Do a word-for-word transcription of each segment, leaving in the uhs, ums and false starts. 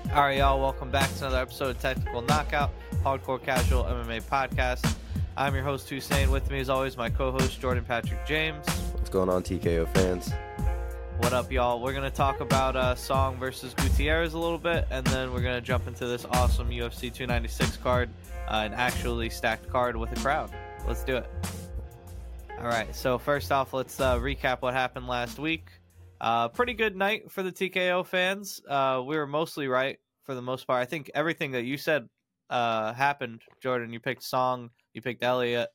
All right, y'all. Welcome back to another episode of Technical Knockout, Hardcore Casual M M A Podcast. I'm your host, Hussein. With me, as always, my co-host, Jordan Patrick James. What's going on, T K O fans? What up, y'all? We're going to talk about uh, Song versus Gutierrez a little bit, and then we're going to jump into this awesome U F C two ninety-six card, uh, an actually stacked card with a crowd. Let's do it. All right, so first off, let's uh, recap what happened last week. Uh, pretty good night for the T K O fans. Uh, we were mostly right for the most part. I think everything that you said uh, happened. Jordan, you picked Song, you picked Elliott.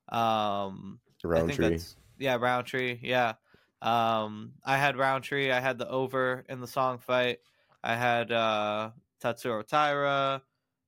Um, I think Roundtree. that's yeah, Roundtree. Yeah, um, I had Roundtree. I had the over in the Song fight. I had uh, Tatsuro Taira,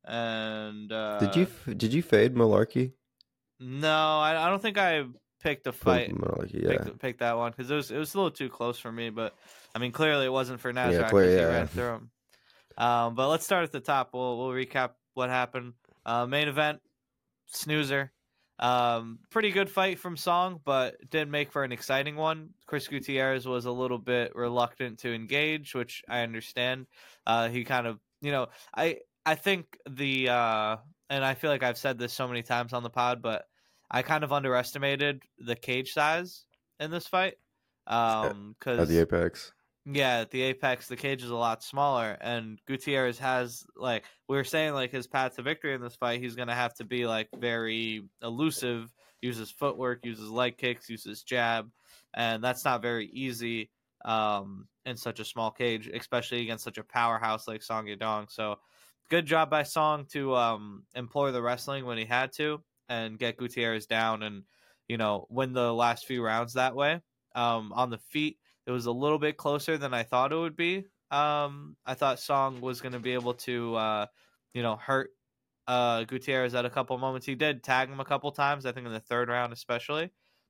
and uh, Did you did you fade Malarkey? No, I, I don't think I picked a fight. Malarkey, yeah. Picked, picked that one because it was it was a little too close for me. But I mean, clearly it wasn't for Nasrat Yeah, because clear, he yeah. ran through him. Um, but let's start at the top. We'll we'll recap what happened. Uh, main event, snoozer. Um, pretty good fight from Song, but didn't make for an exciting one. Chris Gutierrez was a little bit reluctant to engage, which I understand. Uh, he kind of, you know, I I think the uh, and I feel like I've said this so many times on the pod, but I kind of underestimated the cage size in this fight. Um, At because the Apex. yeah, at the Apex, the cage is a lot smaller, and Gutierrez has, like, we were saying, like, his path to victory in this fight, he's going to have to be, like, very elusive, use his footwork, use his leg kicks, use his jab, and that's not very easy um, in such a small cage, especially against such a powerhouse like Song Yadong. So, good job by Song to um, employ the wrestling when he had to and get Gutierrez down and, you know, win the last few rounds that way. Um, on the feet, it was a little bit closer than I thought it would be. Um, I thought Song was going to be able to, uh, you know, hurt uh, Gutierrez at a couple moments. He did tag him a couple times, I think in the third round especially.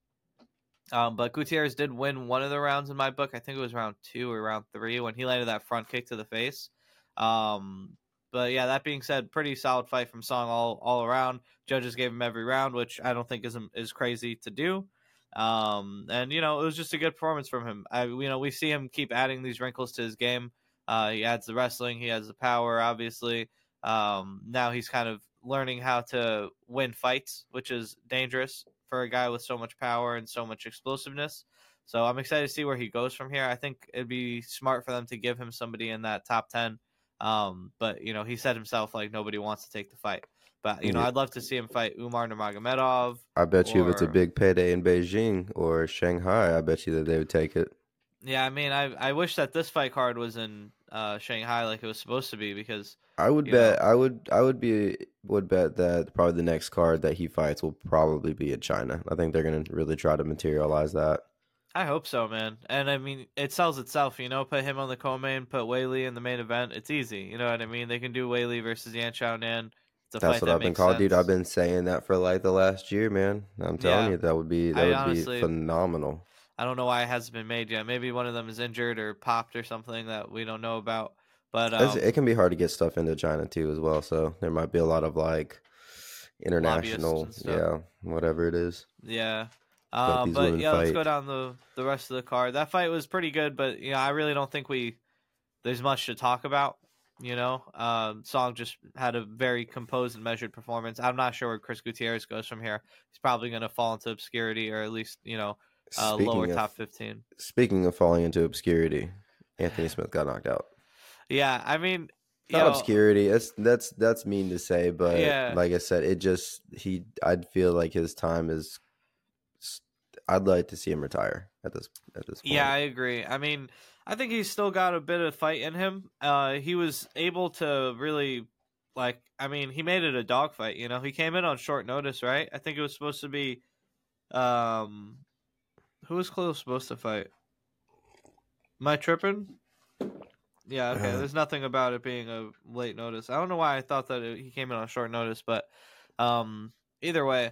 Um, but Gutierrez did win one of the rounds in my book. I think it was round two or round three when he landed that front kick to the face. Um, but yeah, that being said, pretty solid fight from Song all all around. Judges gave him every round, which I don't think is is crazy to do. Um, and you know, it was just a good performance from him. I, you know, we see him keep adding these wrinkles to his game. Uh, he adds the wrestling, he has the power, obviously. Um, now he's kind of learning how to win fights, which is dangerous for a guy with so much power and so much explosiveness. So I'm excited to see where he goes from here. I think it'd be smart for them to give him somebody in that top ten. Um, but you know, he said himself, like, nobody wants to take the fight. But, you know, Yeah. I'd love to see him fight Umar Nurmagomedov. I bet you if it's a or- big payday in Beijing or Shanghai, I bet you that they would take it. Yeah, I mean, I I wish that this fight card was in uh, Shanghai like it was supposed to be because I would You bet know. I would I would be would bet that probably the next card that he fights will probably be in China. I think they're gonna really try to materialize that. I hope so, man. And I mean, it sells itself, you know. Put him on the co-main, put Weili in the main event. It's easy, you know what I mean. They can do Weili versus Yan Xiaonan. It's a That's fight what that I've been makes called, sense. dude. I've been saying that for like the last year, man. I'm telling Yeah. you, that would be that I would honestly- be phenomenal. I don't know why it hasn't been made yet. Maybe one of them is injured or popped or something that we don't know about. But It's- um, it can be hard to get stuff into China too, as well. So there might be a lot of like international, and stuff. yeah, whatever it is. yeah. Let Um, these but women yeah, let's fight. go down the the rest of the card. That fight was pretty good, but you know, I really don't think we there's much to talk about. You know, um, Song just had a very composed and measured performance. I'm not sure where Chris Gutierrez goes from here. He's probably going to fall into obscurity, or at least, you know, uh, lower Speaking top of fifteen. speaking of falling into obscurity, Anthony Smith got knocked out. Yeah, I mean, you Not know, obscurity. That's that's that's mean to say, but Yeah. like I said, it just he. I'd feel like his time is. I'd like to see him retire at this at this point. Yeah, I agree. I mean, I think he's still got a bit of fight in him. Uh, he was able to really, like, I mean, he made it a dogfight. You know, he came in on short notice, right? I think it was supposed to be, um, who was Khalil supposed to fight? Am I tripping? Yeah, okay. Uh, There's nothing about it being a late notice. I don't know why I thought that it, he came in on short notice, but um, either way,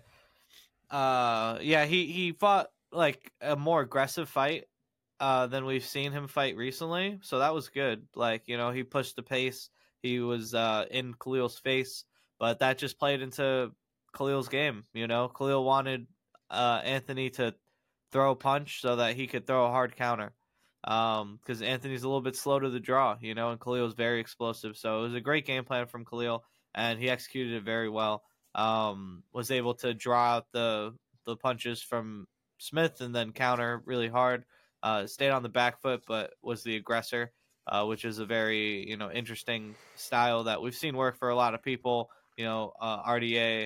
uh, yeah, he he fought like a more aggressive fight uh than we've seen him fight recently, so that was good. Like, you know, he pushed the pace. He was uh in Khalil's face, but that just played into Khalil's game. You know, Khalil wanted uh Anthony to throw a punch so that he could throw a hard counter. Um, because Anthony's a little bit slow to the draw, you know, and Khalil's very explosive. So it was a great game plan from Khalil, and he executed it very well. Um, was able to draw out the the punches from Smith and then counter really hard. Uh, stayed on the back foot, but was the aggressor, uh, which is a very you know interesting style that we've seen work for a lot of people. You know, uh, R D A,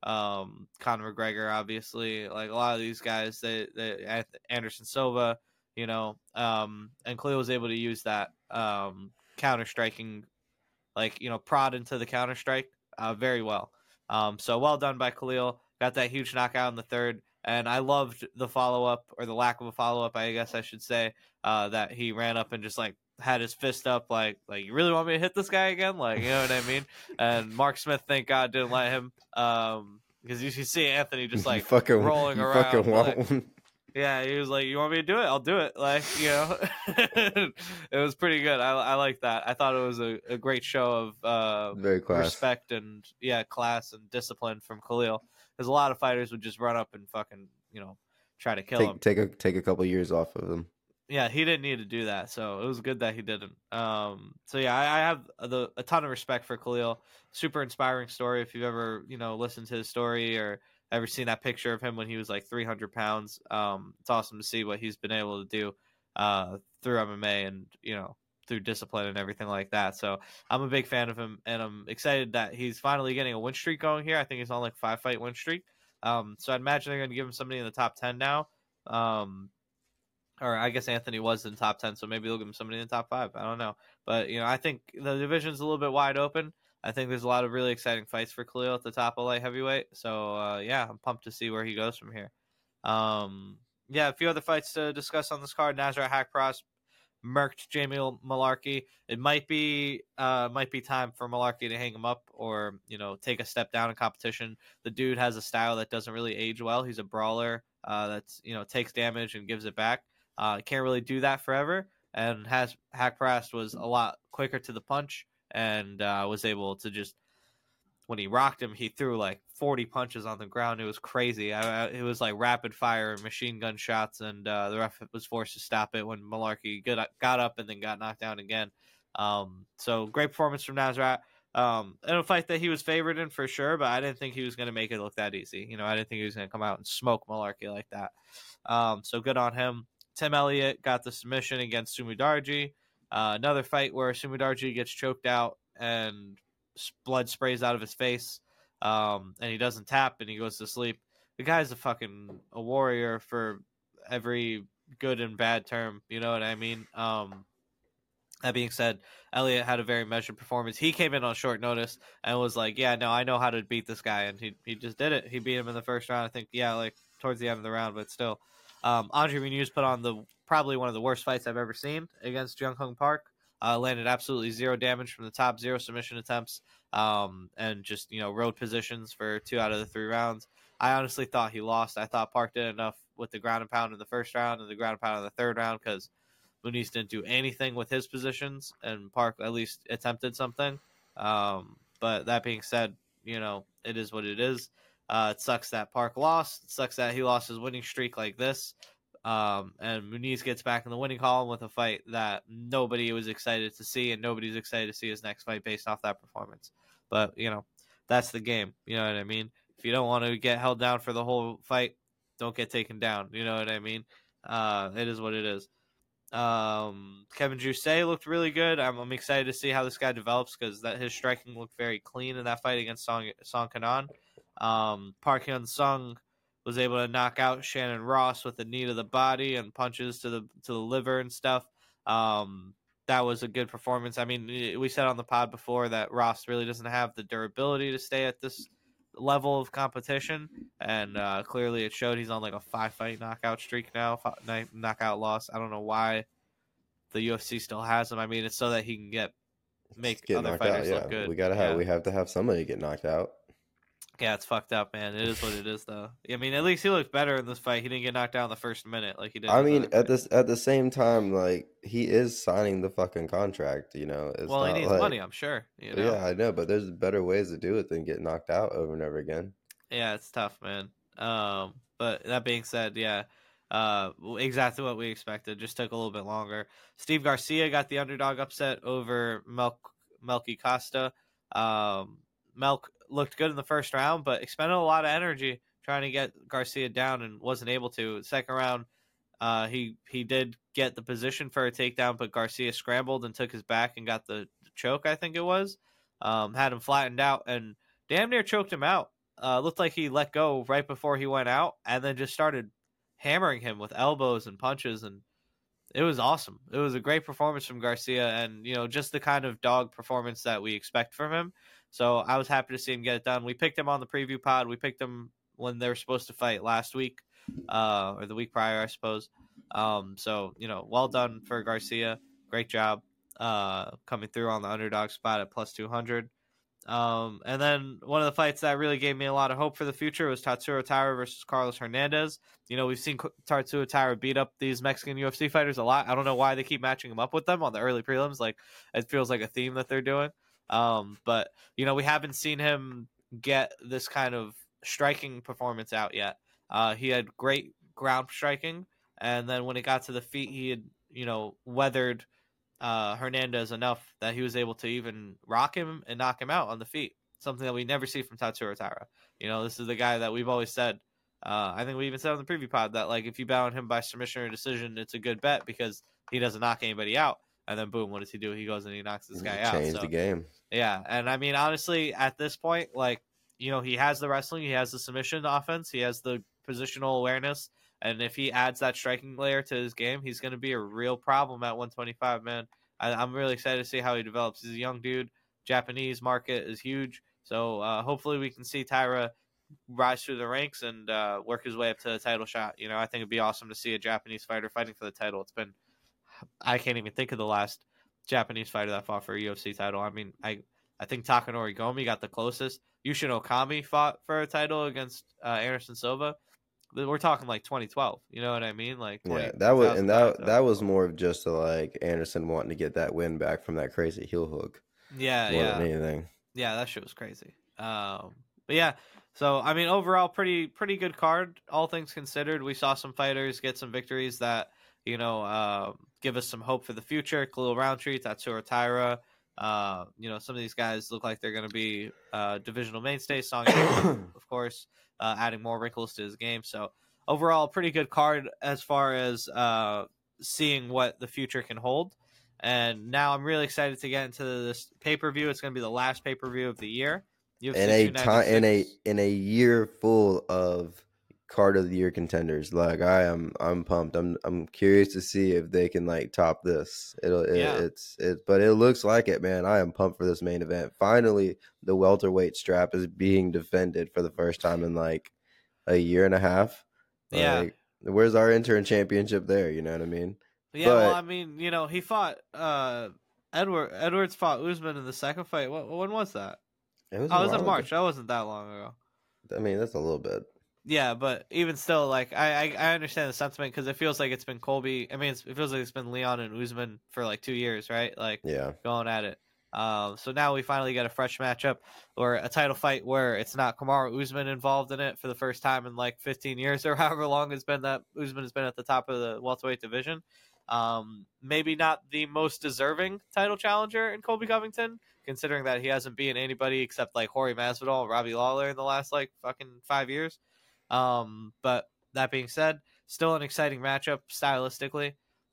um, Conor McGregor, obviously, like a lot of these guys, they, they Anderson Silva, you know, um, and Khalil was able to use that um, counter striking, like you know, prod into the counter strike uh, very well. Um, so well done by Khalil. Got that huge knockout in the third, and I loved the follow up or the lack of a follow up, I guess I should say, uh, that he ran up and just like had his fist up, like like you really want me to hit this guy again, like you know what I mean? And Mark Smith, thank God, didn't let him, um, because you should see Anthony just like you fucking, rolling you around. Fucking want like, one. Yeah, he was like, "You want me to do it? I'll do it." Like, you know, it was pretty good. I I like that. I thought it was a, a great show of uh, Very class. respect and yeah, class and discipline from Khalil. Because a lot of fighters would just run up and fucking you know try to kill take, him. Take a take a couple years off of him. Yeah, he didn't need to do that, so it was good that he didn't. Um, so yeah, I, I have the, a ton of respect for Khalil. Super inspiring story. If you've ever you know listened to his story or ever seen that picture of him when he was like three hundred pounds, um, it's awesome to see what he's been able to do uh, through M M A and you know through discipline and everything like that. So I'm a big fan of him, and I'm excited that he's finally getting a win streak going here. I think he's on like five fight win streak. Um, so I'd imagine they're going to give him somebody in the top ten now. Um, or I guess Anthony was in the top ten, so maybe they'll give him somebody in the top five. I don't know. But, you know, I think the division's a little bit wide open. I think there's a lot of really exciting fights for Khalil at the top of light heavyweight. So, uh, yeah, I'm pumped to see where he goes from here. Um, yeah, a few other fights to discuss on this card. Nasrat Haqparast murked Jamie Mullarkey. It might be uh, might be time for Mullarkey to hang him up or, you know, take a step down in competition. The dude has a style that doesn't really age well. He's a brawler uh, that's, you know, takes damage and gives it back. Uh, can't really do that forever, and has Haqparast was a lot quicker to the punch and uh, was able to just when he rocked him, he threw like forty punches on the ground. It was crazy. I, I, it was like rapid fire machine gun shots, and uh, the ref was forced to stop it when Mullarkey got, got up and then got knocked down again. Um, so great performance from Nasrat. Um, in a fight that he was favored in for sure, but I didn't think he was going to make it look that easy. You know, I didn't think he was going to come out and smoke Mullarkey like that. Um, so good on him. Tim Elliott got the submission against Sumudarji. Uh, another fight where Sumudarji gets choked out and blood sprays out of his face, um, and he doesn't tap and he goes to sleep. The guy's a fucking a warrior for every good and bad term. You know what I mean? Um, that being said, Elliott had a very measured performance. He came in on short notice and was like, yeah, no, I know how to beat this guy. And he, he just did it. He beat him in the first round. I think, yeah, like towards the end of the round, but still. Um, Andre Muniz put on the probably one of the worst fights I've ever seen against Jung Hung Park. Uh, landed absolutely zero damage from the top, zero submission attempts, um, and just you know road positions for two out of the three rounds. I honestly thought he lost. I thought Park did enough with the ground and pound in the first round and the ground and pound in the third round because Muniz didn't do anything with his positions, and Park at least attempted something. Um, but that being said, you know it is what it is. Uh, it sucks that Park lost. It sucks that he lost his winning streak like this. Um, and Muniz gets back in the winning column with a fight that nobody was excited to see, and nobody's excited to see his next fight based off that performance. But, you know, that's the game. You know what I mean? If you don't want to get held down for the whole fight, don't get taken down. You know what I mean? Uh, it is what it is. Um, Kevin Jousset looked really good. I'm, I'm excited to see how this guy develops because that his striking looked very clean in that fight against Song, Song Kanan. Um, Park Hyun Sung was able to knock out Shannon Ross with a knee to the body and punches to the to the liver and stuff. Um, that was a good performance. I mean, we said on the pod before that Ross really doesn't have the durability to stay at this level of competition, and uh, clearly it showed. He's on like a five-fight knockout streak now, five, knockout loss. I don't know why the U F C still has him. I mean, it's so that he can get make get other out, fighters yeah. look good. We gotta have yeah. we have to have somebody get knocked out. Yeah, it's fucked up, man. It is what it is, though. I mean, at least he looked better in this fight. He didn't get knocked down the first minute like he did. I mean, at this at the same time, like he is signing the fucking contract. You know, it's well, he not needs like, money, I'm sure. You know? Yeah, I know, but there's better ways to do it than get knocked out over and over again. Yeah, it's tough, man. Um, but that being said, yeah, Uh, exactly what we expected. Just took a little bit longer. Steve Garcia got the underdog upset over Melk Melky Costa. Um, Melk looked good in the first round, but expended a lot of energy trying to get Garcia down and wasn't able to. Second round, uh, he he did get the position for a takedown, but Garcia scrambled and took his back and got the choke. I think it was. Um, had him flattened out and damn near choked him out. Uh, looked like he let go right before he went out, and then just started hammering him with elbows and punches, and it was awesome. It was a great performance from Garcia, and you know, just the kind of dog performance that we expect from him. So I was happy to see him get it done. We picked him on the preview pod. We picked him when they were supposed to fight last week, uh, or the week prior, I suppose. Um, so you know, well done for Garcia. Great job uh, coming through on the underdog spot at plus two hundred. Um, and then one of the fights that really gave me a lot of hope for the future was Tatsuro Taira versus Carlos Hernandez. You know, we've seen Tatsuro Taira beat up these Mexican U F C fighters a lot. I don't know why they keep matching him up with them on the early prelims. Like, it feels like a theme that they're doing. Um, but, you know, we haven't seen him get this kind of striking performance out yet. Uh, he had great ground striking. And then when it got to the feet, he had, you know, weathered uh, Hernandez enough that he was able to even rock him and knock him out on the feet. Something that we never see from Tatsuro Taira. You know, this is the guy that we've always said. Uh, I think we even said on the preview pod that like if you bet on him by submission or decision, it's a good bet because he doesn't knock anybody out. And then boom, what does he do? He goes and he knocks this guy out. Change so, the game. Yeah, and I mean honestly, at this point, like you know, he has the wrestling, he has the submission offense, he has the positional awareness. And if he adds that striking layer to his game, he's going to be a real problem at one twenty-five, man. I, I'm really excited to see how he develops. He's a young dude. Japanese market is huge. So uh, hopefully we can see Taira rise through the ranks and uh, work his way up to the title shot. You know, I think it'd be awesome to see a Japanese fighter fighting for the title. It's been, I can't even think of the last Japanese fighter that fought for a U F C title. I mean, I, I think Takanori Gomi got the closest. Yushin Okami fought for a title against uh, Anderson Silva. We're talking like twenty twelve. You know what I mean? Like twenty, yeah, that was and that that was more of just a, like Anderson wanting to get that win back from that crazy heel hook. Yeah, more yeah, than anything. Yeah, that shit was crazy. Um, but yeah, so I mean, overall, pretty pretty good card, all things considered. We saw some fighters get some victories that you know uh, give us some hope for the future. Khalil Roundtree, Tatsuro Taira. Uh, you know, some of these guys look like they're going to be uh, divisional mainstays. Song, of course. Uh, adding more wrinkles to his game. So overall, pretty good card as far as uh, seeing what the future can hold. And now I'm really excited to get into this pay per view. It's going to be the last pay per view of the year. In a time, in a in a year full of card of the year contenders, like I am, I'm pumped. I'm I'm curious to see if they can like top this. It'll it, Yeah. it's it, but it looks like it, man. I am pumped for this main event. Finally, the welterweight strap is being defended for the first time in like a year and a half. Yeah. Like, where's our intern championship there? You know what I mean? Yeah. But, well, I mean, you know, he fought uh, Edward. Edwards fought Usman in the second fight. What, when was that? it was Oh, a it was while in ago. March. That wasn't that long ago. I mean, that's a little bit. Yeah, but even still, like I, I, I understand the sentiment because it feels like it's been Colby. I mean, it's, it feels like it's been Leon and Usman for like two years, right? Like, Yeah. going at it. Um, so now we finally get a fresh matchup or a title fight where it's not Kamaru Usman involved in it for the first time in like fifteen years or however long it's been that Usman has been at the top of the welterweight division. Um, maybe not the most deserving title challenger in Colby Covington, considering that he hasn't beaten anybody except like Jorge Masvidal and Robbie Lawler in the last like fucking five years. Um, but that being said, still an exciting matchup stylistically.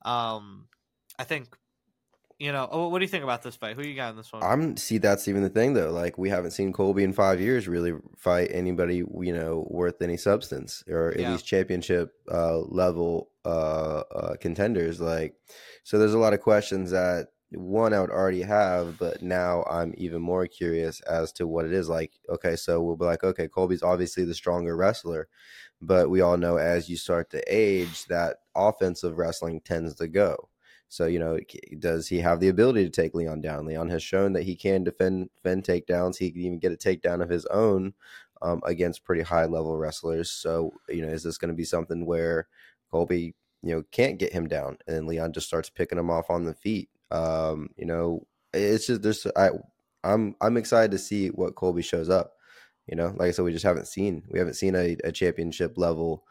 Um, I think, you know, oh, what do you think about this fight? Who you got in this one? I'm see that's even the thing though. Like we haven't seen Colby in five years really fight anybody you know worth any substance or at Yeah. least championship uh, level uh, uh, contenders. Like so, there's a lot of questions that one I would already have, but now I'm even more curious as to what it is. Like okay, so we'll be like okay, Colby's obviously the stronger wrestler, but we all know as you start to age, that offensive wrestling tends to go. So, you know, does he have the ability to take Leon down? Leon has shown that he can defend, defend takedowns. He can even get a takedown of his own um, against pretty high level wrestlers. So, you know, is this going to be something where Colby, you know, can't get him down and then Leon just starts picking him off on the feet? Um, you know, it's just there's I I'm I'm excited to see what Colby shows up. You know, like I said, we just haven't seen we haven't seen a, a championship level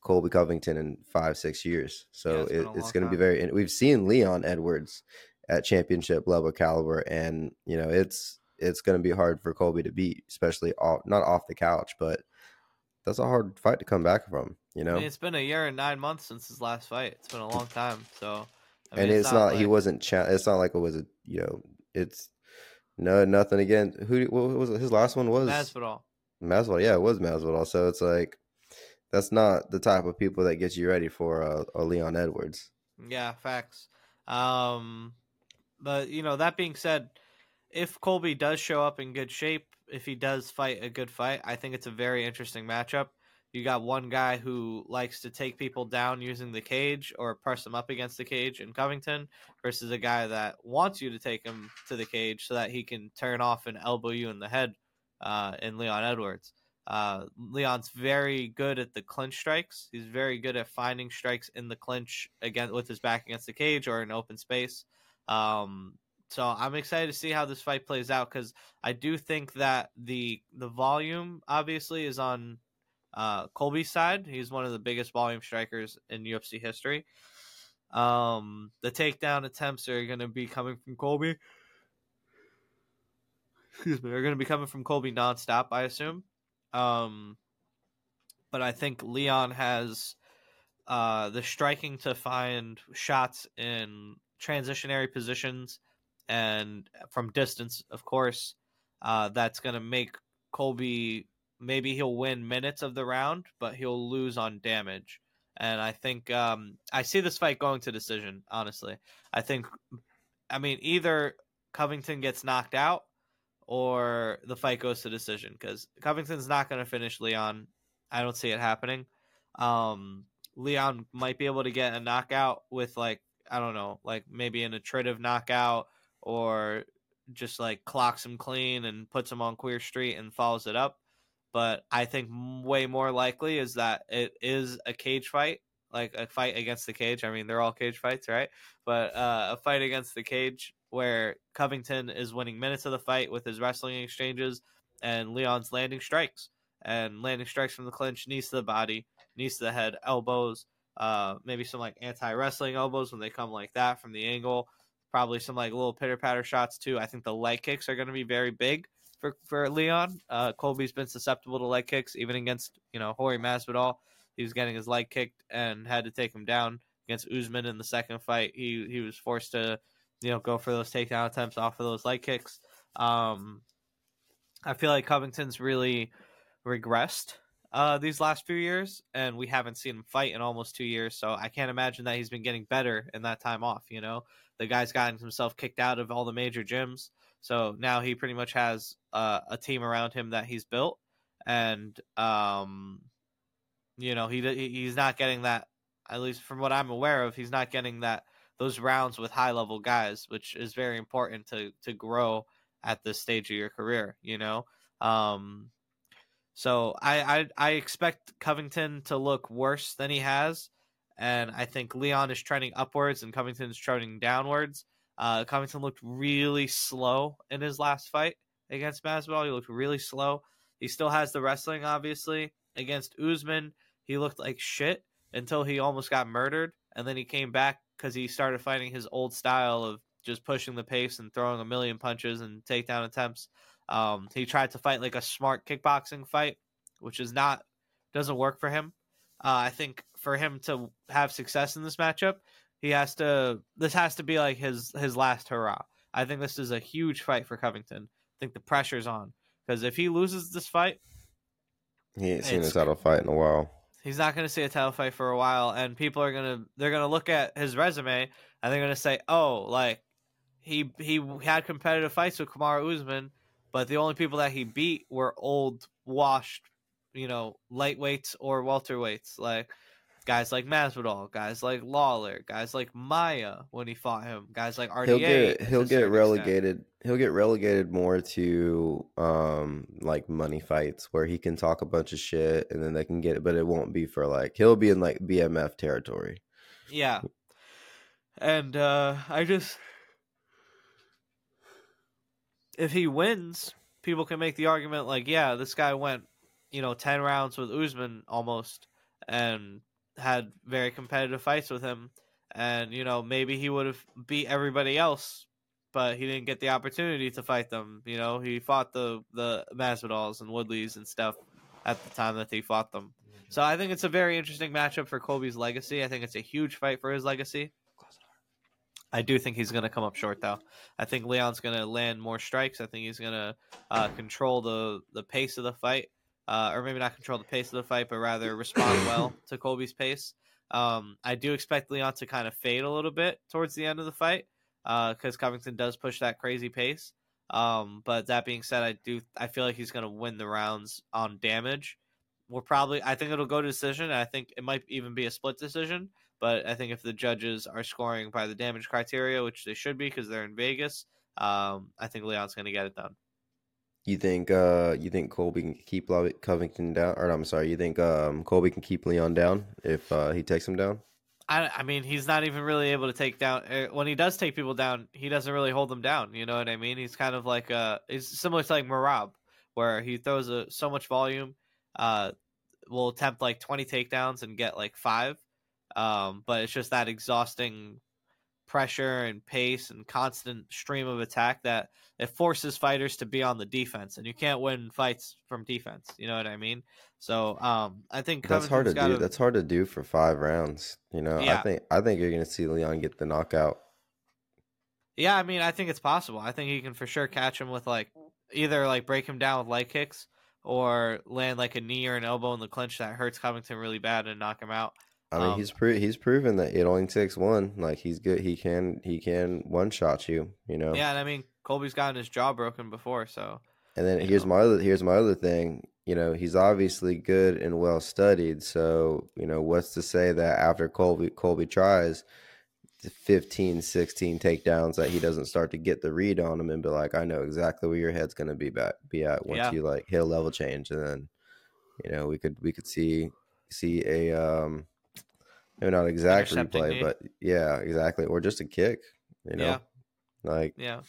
Colby Covington in five, six years. Yeah, So it's been it, a it's long going to be time. very. And we've seen Leon Edwards at championship level caliber, and you know it's it's going to be hard for Colby to beat, especially off not off the couch, but that's a hard fight to come back from. You I mean, know, it's been a year and nine months since his last fight. It's been a long time. So, I mean, and it's it's not not he like wasn't. Cha- it's not like it was a you know. It's no nothing again. Who what was it? His last one was Masvidal. Masvidal. Yeah, it was Masvidal. So it's like that's not the type of people that gets you ready for a, a Leon Edwards. Yeah, facts. Um, but you know, that being said, if Colby does show up in good shape, if he does fight a good fight, I think it's a very interesting matchup. You got one guy who likes to take people down using the cage or press them up against the cage in Covington versus a guy that wants you to take him to the cage so that he can turn off and elbow you in the head uh, in Leon Edwards. Uh, Leon's very good at the clinch strikes. He's very good at finding strikes in the clinch again with his back against the cage or in open space. Um, so I'm excited to see how this fight plays out because I do think that the the volume obviously is on uh, Colby's side. He's one of the biggest volume strikers in U F C history. Um, the takedown attempts are going to be coming from Colby. Excuse me, are going to be coming from Colby nonstop, I assume. Um, but I think Leon has uh, the striking to find shots in transitionary positions and from distance, of course. Uh, that's going to make Colby, maybe he'll win minutes of the round, but he'll lose on damage. And I think um, I see this fight going to decision, honestly. I think, I mean, either Covington gets knocked out or the fight goes to decision because Covington's not going to finish Leon. I don't see it happening. Um, Leon might be able to get a knockout with like I don't know, like maybe an attritive knockout or just like clocks him clean and puts him on Queer Street and follows it up. But I think way more likely is that it is a cage fight, like a fight against the cage. I mean, they're all cage fights, right? But uh, a fight against the cage where Covington is winning minutes of the fight with his wrestling exchanges and Leon's landing strikes and landing strikes from the clinch, knees to the body, knees to the head, elbows, uh, maybe some like anti-wrestling elbows when they come like that from the angle. Probably some like little pitter-patter shots too. I think the leg kicks are going to be very big for for Leon. Uh, Colby's been susceptible to leg kicks even against you know Jorge Masvidal. He was getting his leg kicked and had to take him down against Usman in the second fight. He he was forced to you know go for those takedown attempts off of those leg kicks. Um, I feel like Covington's really regressed uh, these last few years, and we haven't seen him fight in almost two years. So I can't imagine that he's been getting better in that time off. You know, the guy's gotten himself kicked out of all the major gyms, so now he pretty much has uh, a team around him that he's built, and um, you know he he's not getting that. At least from what I'm aware of, he's not getting that those rounds with high level guys, which is very important to to grow at this stage of your career. You know. Um, so I, I I expect Covington to look worse than he has, and I think Leon is trending upwards and Covington is trending downwards. Uh, Covington looked really slow in his last fight against Masvidal. He looked really slow. He still has the wrestling, obviously. Against Usman, he looked like shit until he almost got murdered, and then he came back because he started fighting his old style of just pushing the pace and throwing a million punches and takedown attempts. Um, he tried to fight like a smart kickboxing fight, which is not doesn't work for him. Uh, I think for him to have success in this matchup, he has to. This has to be like his his last hurrah. I think this is a huge fight for Covington. I think the pressure's on because if he loses this fight, He ain't seen a it's title fight in a while. he's not going to see a title fight for a while, and people are gonna they're gonna look at his resume and they're gonna say, oh, like he he had competitive fights with Kamaru Usman, but the only people that he beat were old, washed, you know, lightweights or welterweights, like guys like Masvidal, guys like Lawler, guys like Maya when he fought him, guys like He'll R D A. get he'll get relegated. He'll get relegated more to um like money fights where he can talk a bunch of shit and then they can get it, but it won't be for like he'll be in like B M F territory. Yeah, and uh, I just if he wins, people can make the argument like, yeah, this guy went, you know, ten rounds with Usman almost, and had very competitive fights with him, and you know maybe he would have beat everybody else, but he didn't get the opportunity to fight them. You know, he fought the the Masvidals and Woodleys and stuff at the time that he fought them. So I think it's a very interesting matchup for Colby's legacy. I think it's a huge fight for his legacy. I do think he's going to come up short, though. I think Leon's going to land more strikes. I think he's going to uh, control the, the pace of the fight, uh, or maybe not control the pace of the fight, but rather respond well to Colby's pace. Um, I do expect Leon to kind of fade a little bit towards the end of the fight because uh, Covington does push that crazy pace. Um, but that being said, I do I feel like he's going to win the rounds on damage. We'll probably I think it'll go to decision. And I think it might even be a split decision. But I think if the judges are scoring by the damage criteria, which they should be because they're in Vegas, um, I think Leon's going to get it done. You think uh, you think Colby can keep Covington down? Or I'm sorry, you think um, Colby can keep Leon down if uh, he takes him down? I, I mean, he's not even really able to take down. When he does take people down, he doesn't really hold them down. You know what I mean? He's kind of like uh, he's similar to like Merab, where he throws a, so much volume, uh, will attempt like twenty takedowns and get like five. Um, but it's just that exhausting pressure and pace and constant stream of attack that it forces fighters to be on the defense, and you can't win fights from defense. You know what I mean? So um, I think that's hard to gotta, do. That's hard to do for five rounds. You know, yeah. I think I think you're going to see Leon get the knockout. Yeah, I mean, I think it's possible. I think he can for sure catch him with like either like break him down with leg kicks or land like a knee or an elbow in the clinch that hurts Covington really bad and knock him out. I mean, um, he's pro- he's proven that it only takes one. Like he's good. He can he can one shot you. You know. Yeah, and I mean, Colby's gotten his jaw broken before, so. And then here's know. my other here's my other thing. You know, he's obviously good and well studied. So you know, what's to say that after Colby Colby tries fifteen, sixteen takedowns that he doesn't start to get the read on him and be like, I know exactly where your head's going to be back be at once yeah. you like hit a level change, and then you know we could we could see see a um. Maybe not exact replay, knee. But yeah, exactly. Or just a kick, you know? Yeah. Like yeah.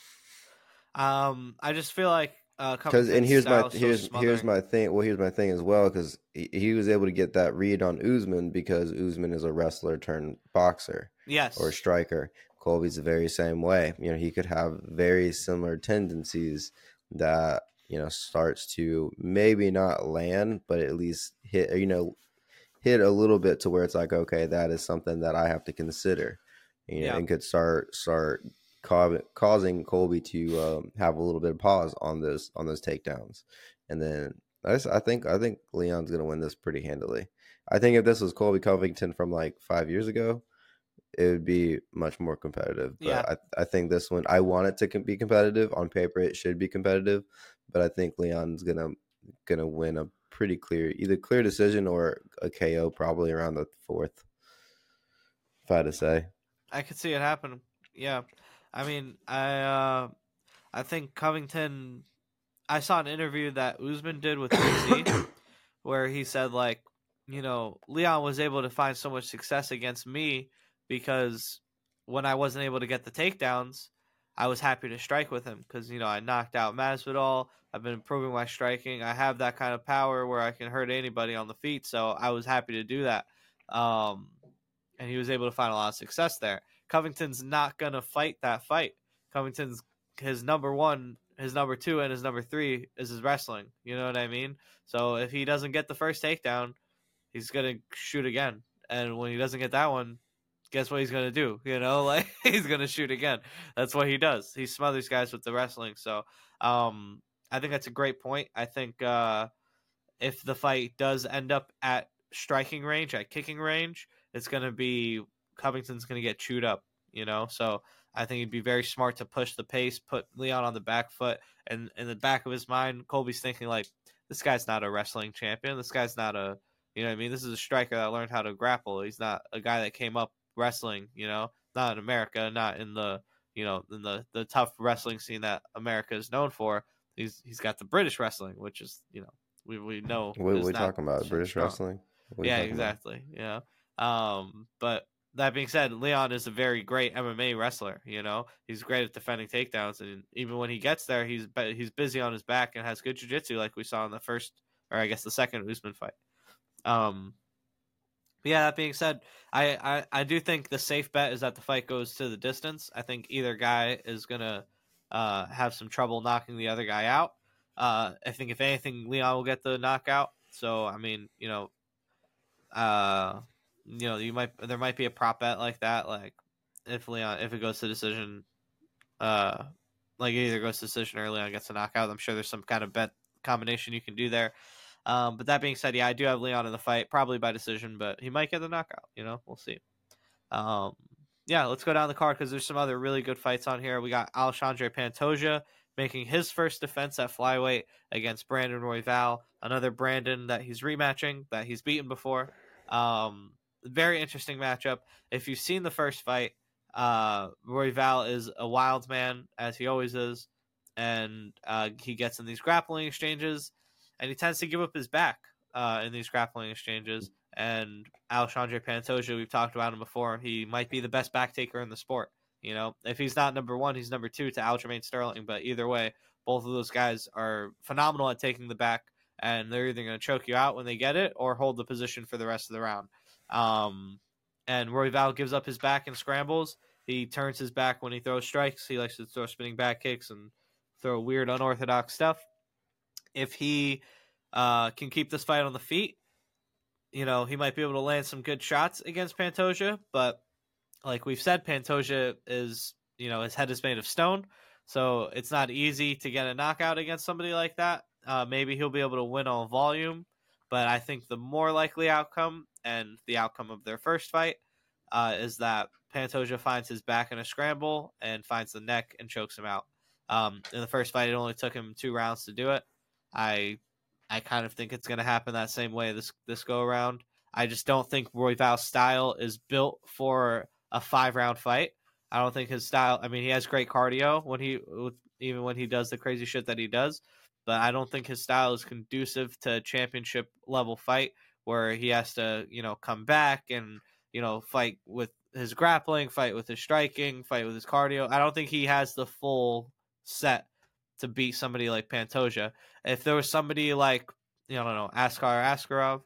Um, I just feel like because uh, and here's my here's so here's my thing. Well, here's my thing as well because he, he was able to get that read on Usman because Usman is a wrestler turned boxer, yes, or striker. Colby's the very same way. You know, he could have very similar tendencies that you know starts to maybe not land, but at least hit. You know. hit a little bit to where it's like, okay, that is something that I have to consider, you know, yeah. and could start start ca- causing Colby to um, have a little bit of pause on those on those takedowns, and then I, just, I think I think Leon's gonna win this pretty handily. I think if this was Colby Covington from like five years ago, it would be much more competitive. But yeah. I, I think this one, I want it to be competitive. On paper, it should be competitive, but I think Leon's gonna gonna win a pretty clear, either clear decision or a K O probably around the fourth, if I had to say. I could see it happen. Yeah. I mean, I uh, I think Covington, I saw an interview that Usman did with P C where he said, like, you know, Leon was able to find so much success against me because when I wasn't able to get the takedowns, I was happy to strike with him because, you know, I knocked out Masvidal. I've been improving my striking. I have that kind of power where I can hurt anybody on the feet, so I was happy to do that. Um, and he was able to find a lot of success there. Covington's not going to fight that fight. Covington's his number one, his number two, and his number three is his wrestling. You know what I mean? So if he doesn't get the first takedown, he's going to shoot again. And when he doesn't get that one, guess what he's going to do? You know, like he's going to shoot again. That's what he does. He smothers guys with the wrestling. So um, I think that's a great point. I think uh, if the fight does end up at striking range, at kicking range, it's going to be Covington's going to get chewed up, you know? So I think he'd be very smart to push the pace, put Leon on the back foot. And in the back of his mind, Colby's thinking like, this guy's not a wrestling champion. This guy's not a, you know what I mean? This is a striker that learned how to grapple. He's not a guy that came up wrestling, you know, not in America, not in the, you know, in the, the tough wrestling scene that America is known for. He's he's got the British wrestling, which is, you know, we we know. What are we talking about? British strong. wrestling? Yeah, exactly. About? Yeah. Um, but that being said, Leon is a very great M M A wrestler. You know, he's great at defending takedowns, and even when he gets there, he's he's busy on his back and has good jiu-jitsu, like we saw in the first, or I guess the second Usman fight. Um. But yeah, that being said, I, I, I do think the safe bet is that the fight goes to the distance. I think either guy is going to uh, have some trouble knocking the other guy out. Uh, I think if anything, Leon will get the knockout. So, I mean, you know, uh, you know, you might there might be a prop bet like that, like if Leon if it goes to decision, uh, like it either goes to decision or Leon gets a knockout. I'm sure there's some kind of bet combination you can do there. Um, but that being said, yeah, I do have Leon in the fight, probably by decision, but he might get the knockout. You know, we'll see. Um, yeah, let's go down the card because there's some other really good fights on here. We got Alexandre Pantoja making his first defense at flyweight against Brandon Royval, another Brandon that he's rematching, that he's beaten before. Um, very interesting matchup. If you've seen the first fight, uh, Royval is a wild man, as he always is, and uh, he gets in these grappling exchanges, and he tends to give up his back uh, in these grappling exchanges. And Alexandre Pantoja, we've talked about him before, he might be the best back taker in the sport. You know, if he's not number one, he's number two to Aljamain Sterling. But either way, both of those guys are phenomenal at taking the back, and they're either going to choke you out when they get it or hold the position for the rest of the round. Um, and Royval gives up his back and scrambles. He turns his back when he throws strikes. He likes to throw spinning back kicks and throw weird, unorthodox stuff. If he uh, can keep this fight on the feet, you know, he might be able to land some good shots against Pantoja, but like we've said, Pantoja is, you know, his head is made of stone, so it's not easy to get a knockout against somebody like that. Uh, maybe he'll be able to win on volume, but I think the more likely outcome and the outcome of their first fight uh, is that Pantoja finds his back in a scramble and finds the neck and chokes him out. Um, in the first fight, it only took him two rounds to do it. I I kind of think it's going to happen that same way this this go around. I just don't think Royval's style is built for a five round fight. I don't think his style. I mean, he has great cardio when he even when he does the crazy shit that he does, but I don't think his style is conducive to a championship level fight where he has to, you know, come back and, you know, fight with his grappling, fight with his striking, fight with his cardio. I don't think he has the full set to beat somebody like Pantoja. If there was somebody like, you know, I don't know, Askar Askarov.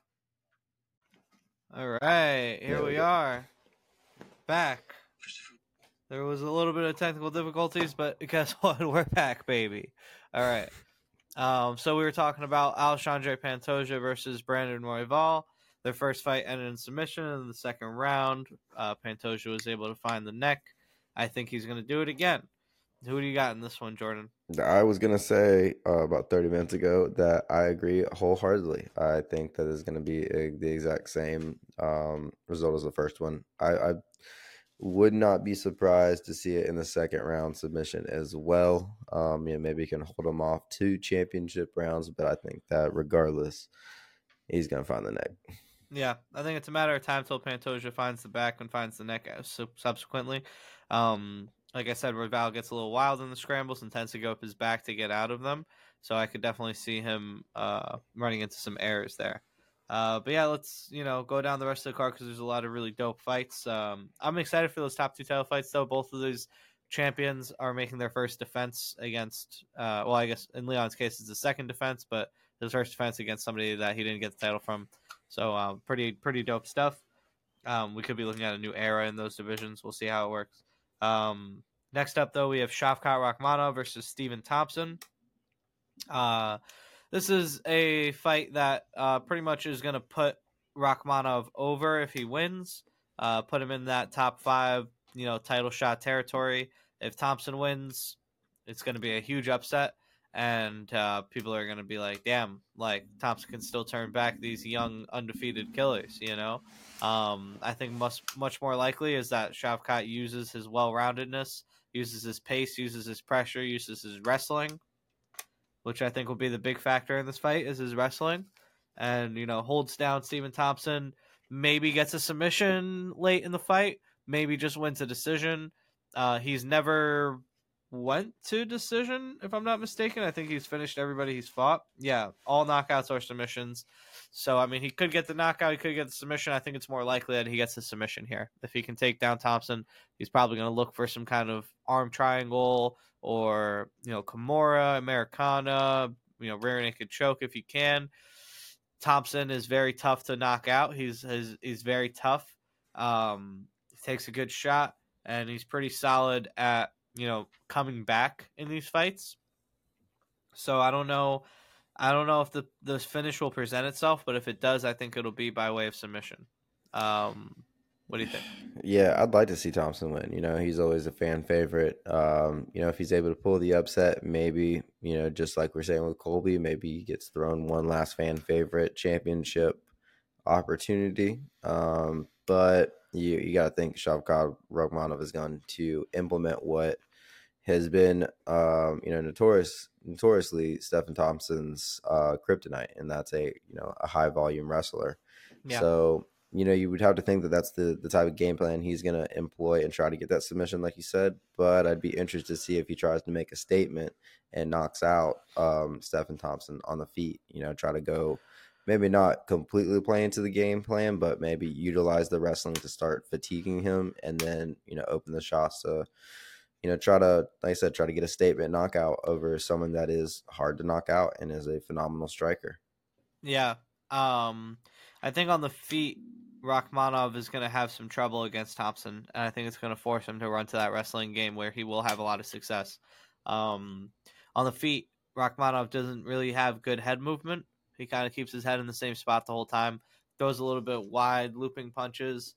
All right, here yeah, we go. are. Back. There was a little bit of technical difficulties, but guess what? We're back, baby. All right. Um, so we were talking about Alexandre Pantoja versus Brandon Royval. Their first fight ended in submission. In the second round, uh, Pantoja was able to find the neck. I think he's going to do it again. Who do you got in this one, Jordan? I was going to say uh, about thirty minutes ago that I agree wholeheartedly. I think that is going to be a, the exact same um, result as the first one. I, I would not be surprised to see it in the second round submission as well. Um, yeah, maybe he can hold him off two championship rounds, but I think that regardless, he's going to find the neck. Yeah, I think it's a matter of time till Pantoja finds the back and finds the neck subsequently. Um, like I said, Royval gets a little wild in the scrambles and tends to go up his back to get out of them. So I could definitely see him uh, running into some errors there. Uh, but yeah, let's, you know, go down the rest of the card because there's a lot of really dope fights. Um, I'm excited for those top two title fights, though. Both of these champions are making their first defense against, uh, well, I guess in Leon's case, it's the second defense, but his first defense against somebody that he didn't get the title from. So um, pretty, pretty dope stuff. Um, we could be looking at a new era in those divisions. We'll see how it works. Um, next up, though, we have Shavkat Rakhmonov versus Stephen Thompson. Uh, this is a fight that uh, pretty much is going to put Rakhmonov over if he wins, uh, put him in that top five, you know, title shot territory. If Thompson wins, it's going to be a huge upset, and uh, people are going to be like, damn, like Thompson can still turn back these young undefeated killers, you know? Um, I think much, much more likely is that Shavkat uses his well-roundedness, uses his pace, uses his pressure, uses his wrestling, which I think will be the big factor in this fight, is his wrestling. And, you know, holds down Stephen Thompson, maybe gets a submission late in the fight, maybe just wins a decision. Uh, he's never went to decision, if I'm not mistaken. I think he's finished everybody he's fought. Yeah, all knockouts or submissions. So, I mean, he could get the knockout, he could get the submission. I think it's more likely that he gets the submission here. If he can take down Thompson, he's probably going to look for some kind of arm triangle or, you know, Kimura, Americana, you know, rear naked choke if he can. Thompson is very tough to knock out. He's he's, he's very tough. Um, he takes a good shot, and he's pretty solid at, you know, coming back in these fights. So I don't know. I don't know if the the finish will present itself, but if it does, I think it'll be by way of submission. Um, what do you think? Yeah, I'd like to see Thompson win. You know, he's always a fan favorite. Um, you know, if he's able to pull the upset, maybe, you know, just like we're saying with Colby, maybe he gets thrown one last fan favorite championship opportunity. Um, but you you got to think Shavkat Rakhmonov is going to implement what has been, um, you know, notorious, notoriously Stephen Thompson's uh, kryptonite, and that's a you know a high volume wrestler. Yeah. So you know you would have to think that that's the the type of game plan he's going to employ and try to get that submission, like you said. But I'd be interested to see if he tries to make a statement and knocks out um, Stephen Thompson on the feet. You know, try to go. Maybe not completely play into the game plan, but maybe utilize the wrestling to start fatiguing him, and then you know open the shots to you know, try to, like I said, try to get a statement knockout over someone that is hard to knock out and is a phenomenal striker. Yeah. Um, I think on the feet, Rakhmonov is going to have some trouble against Thompson, and I think it's going to force him to run to that wrestling game where he will have a lot of success. Um, on the feet, Rakhmonov doesn't really have good head movement. He kind of keeps his head in the same spot the whole time, goes a little bit wide, looping punches,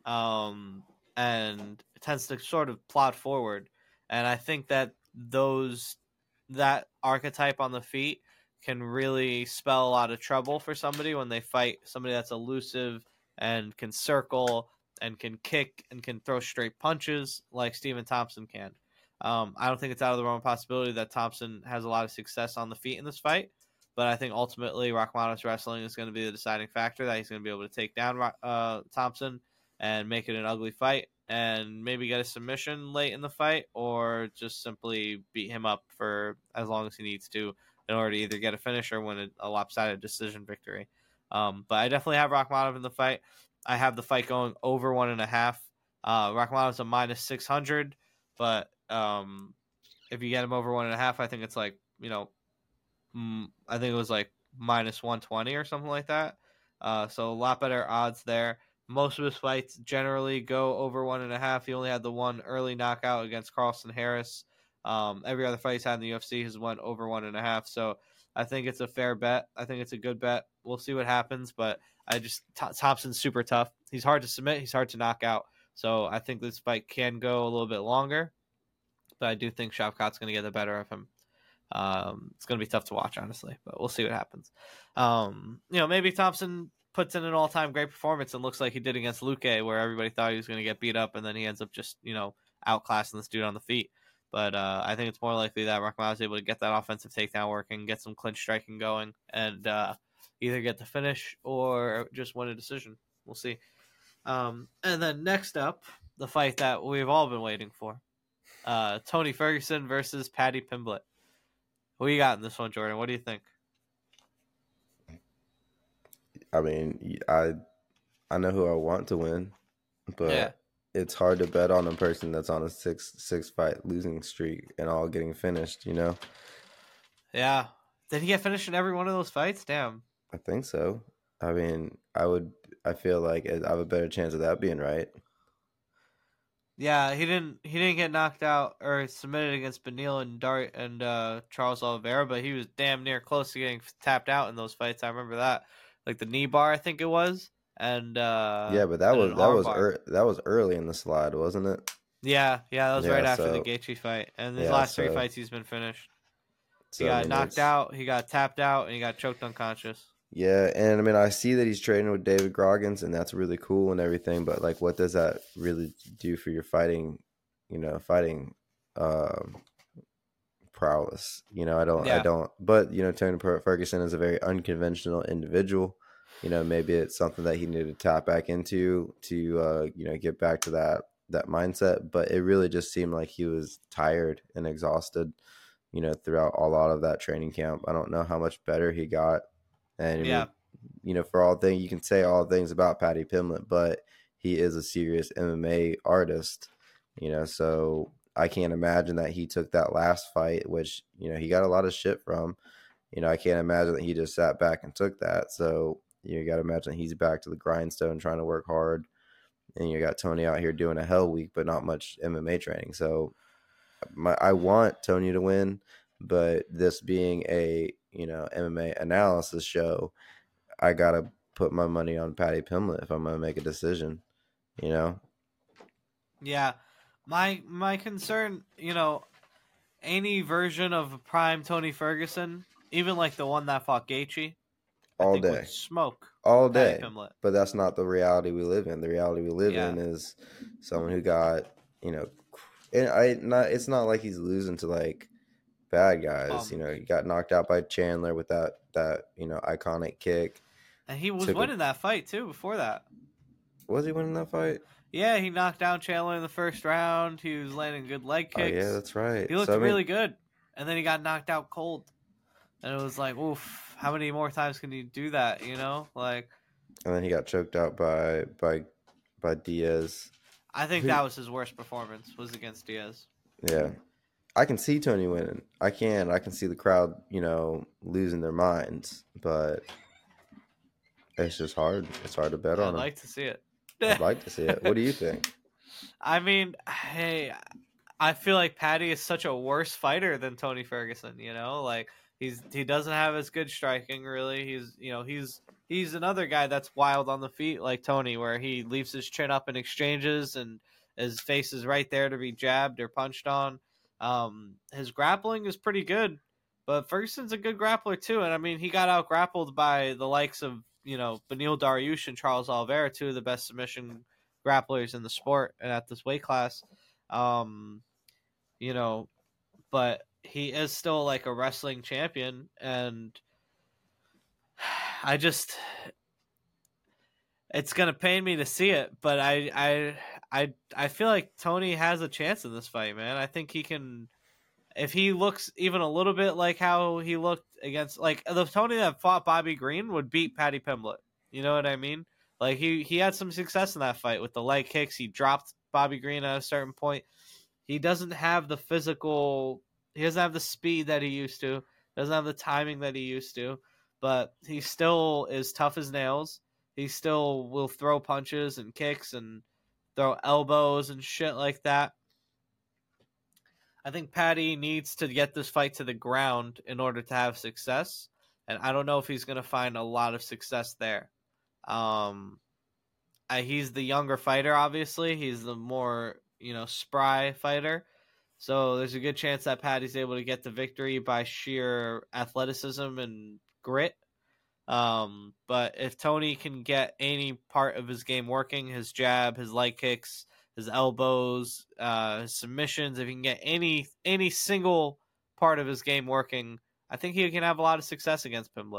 um, and tends to sort of plod forward. And I think that those that archetype on the feet can really spell a lot of trouble for somebody when they fight somebody that's elusive and can circle and can kick and can throw straight punches like Stephen Thompson can. Um, I don't think it's out of the realm of possibility that Thompson has a lot of success on the feet in this fight, but I think ultimately Rakhmonov's wrestling is going to be the deciding factor, that he's going to be able to take down uh, Thompson and make it an ugly fight and maybe get a submission late in the fight, or just simply beat him up for as long as he needs to in order to either get a finish or win a, a lopsided decision victory. Um, but I definitely have Rakhmonov in the fight. I have the fight going over one and a half. Uh, Rakhmonov's a minus six hundred, but um, if you get him over one and a half, I think it's like, you know, mm, I think it was like minus one twenty or something like that. Uh, so a lot better odds there. Most of his fights generally go over one and a half. He only had the one early knockout against Carlston Harris. Um, every other fight he's had in the U F C has went over one and a half. So I think it's a fair bet. I think it's a good bet. We'll see what happens, but I just Thompson's super tough. He's hard to submit. He's hard to knock out. So I think this fight can go a little bit longer, but I do think Shavkat's going to get the better of him. Um, it's going to be tough to watch, honestly, but we'll see what happens. Um, you know, maybe Thompson puts in an all-time great performance and looks like he did against Luque, where everybody thought he was going to get beat up, and then he ends up just, you know, outclassing this dude on the feet. But uh, I think it's more likely that Rakhmonov was able to get that offensive takedown working, get some clinch striking going, and uh, either get the finish or just win a decision. We'll see. Um, and then next up, the fight that we've all been waiting for. Uh, Tony Ferguson versus Paddy Pimblett. Who you got in this one, Jordan? What do you think? I mean, I I know who I want to win, but Yeah. it's hard to bet on a person that's on a six six fight losing streak and all getting finished. You know. Yeah. Did he get finished in every one of those fights? Damn. I think so. I mean, I would. I feel like I have a better chance of that being right. Yeah, he didn't. He didn't get knocked out or submitted against Beneil and Dart and uh, Charles Oliveira, but he was damn near close to getting tapped out in those fights. I remember that, like the knee bar, I think it was, and uh, Yeah, but that and was an that arm was bar. er, that was early in the slide, wasn't it? Yeah, yeah, that was Yeah, right after the so- Gaethje fight, and his yeah, last three so- fights he's been finished. So, He I got mean, knocked it's- out, he got tapped out, and he got choked unconscious. Yeah, and I mean, I see that he's training with David Groggins, and that's really cool and everything. But like, what does that really do for your fighting? You know, fighting um, prowess. You know, I don't, I Yeah. don't. But you know, Tony Per- Ferguson is a very unconventional individual. You know, maybe it's something that he needed to tap back into to, uh, you know, get back to that that mindset. But it really just seemed like he was tired and exhausted. You know, throughout a lot of that training camp. I don't know how much better he got. And I Yeah. mean, you know, for all things you can say all things about Paddy Pimblett, but he is a serious M M A artist. You know, so I can't imagine that he took that last fight, which you know he got a lot of shit from. you know, I can't imagine that he just sat back and took that. So you got to imagine he's back to the grindstone trying to work hard. And you got Tony out here doing a hell week, but not much M M A training. So my, I want Tony to win, but this being a, you know, M M A analysis show, I got to put my money on Paddy Pimblett if I'm going to make a decision, you know? Yeah. My my concern, you know, any version of prime Tony Ferguson, even like the one that fought Gaethje, I All think day. would smoke All Paddy day. Pimblett. But that's not the reality we live in. The reality we live Yeah. in is someone who got, you know, and I not it's not like he's losing to like bad guys. Um, you know, he got knocked out by Chandler with that that, you know, iconic kick. And he was Took winning a, that fight too before that. Was he winning that fight? Yeah, he knocked down Chandler in the first round. He was landing good leg kicks. Oh yeah, that's right. He looked so, I mean, really good. And then he got knocked out cold. And it was like, oof, how many more times can you do that, you know? Like and then he got choked out by by by Diaz. I think Who, that was his worst performance, was against Diaz. Yeah. I can see Tony winning. I can. I can see the crowd, you know, losing their minds, but it's just hard. It's hard to bet I'd on him. like to see it. I'd like to see it. What do you think? I mean, hey, I feel like Paddy is such a worse fighter than Tony Ferguson, you know? Like he's he doesn't have as good striking really. He's, you know, he's he's another guy that's wild on the feet like Tony, where he leaves his chin up in exchanges and his face is right there to be jabbed or punched on. Um, his grappling is pretty good, but Ferguson's a good grappler too. And I mean, he got out grappled by the likes of, you know, Beneil Dariush and Charles Oliveira, two of the best submission grapplers in the sport and at this weight class. Um, you know, but he is still like a wrestling champion, and I just, it's gonna pain me to see it, but I, I, I, I feel like Tony has a chance in this fight, man. I think he can, if he looks even a little bit like how he looked against, like the Tony that fought Bobby Green would beat Paddy Pimblett. You know what I mean? Like he, he had some success in that fight with the leg kicks. He dropped Bobby Green at a certain point. He doesn't have the physical, he doesn't have the speed that he used to, doesn't have the timing that he used to, but he still is tough as nails. He still will throw punches and kicks and throw elbows and shit like that. I think Paddy needs to get this fight to the ground in order to have success, and I don't know if he's going to find a lot of success there. Um, I, he's the younger fighter, obviously. He's the more, you know, spry fighter. So there's a good chance that Paddy's able to get the victory by sheer athleticism and grit. Um, but if Tony can get any part of his game working, his jab, his leg kicks, his elbows, uh, his submissions, if he can get any any single part of his game working, I think he can have a lot of success against Pimblett.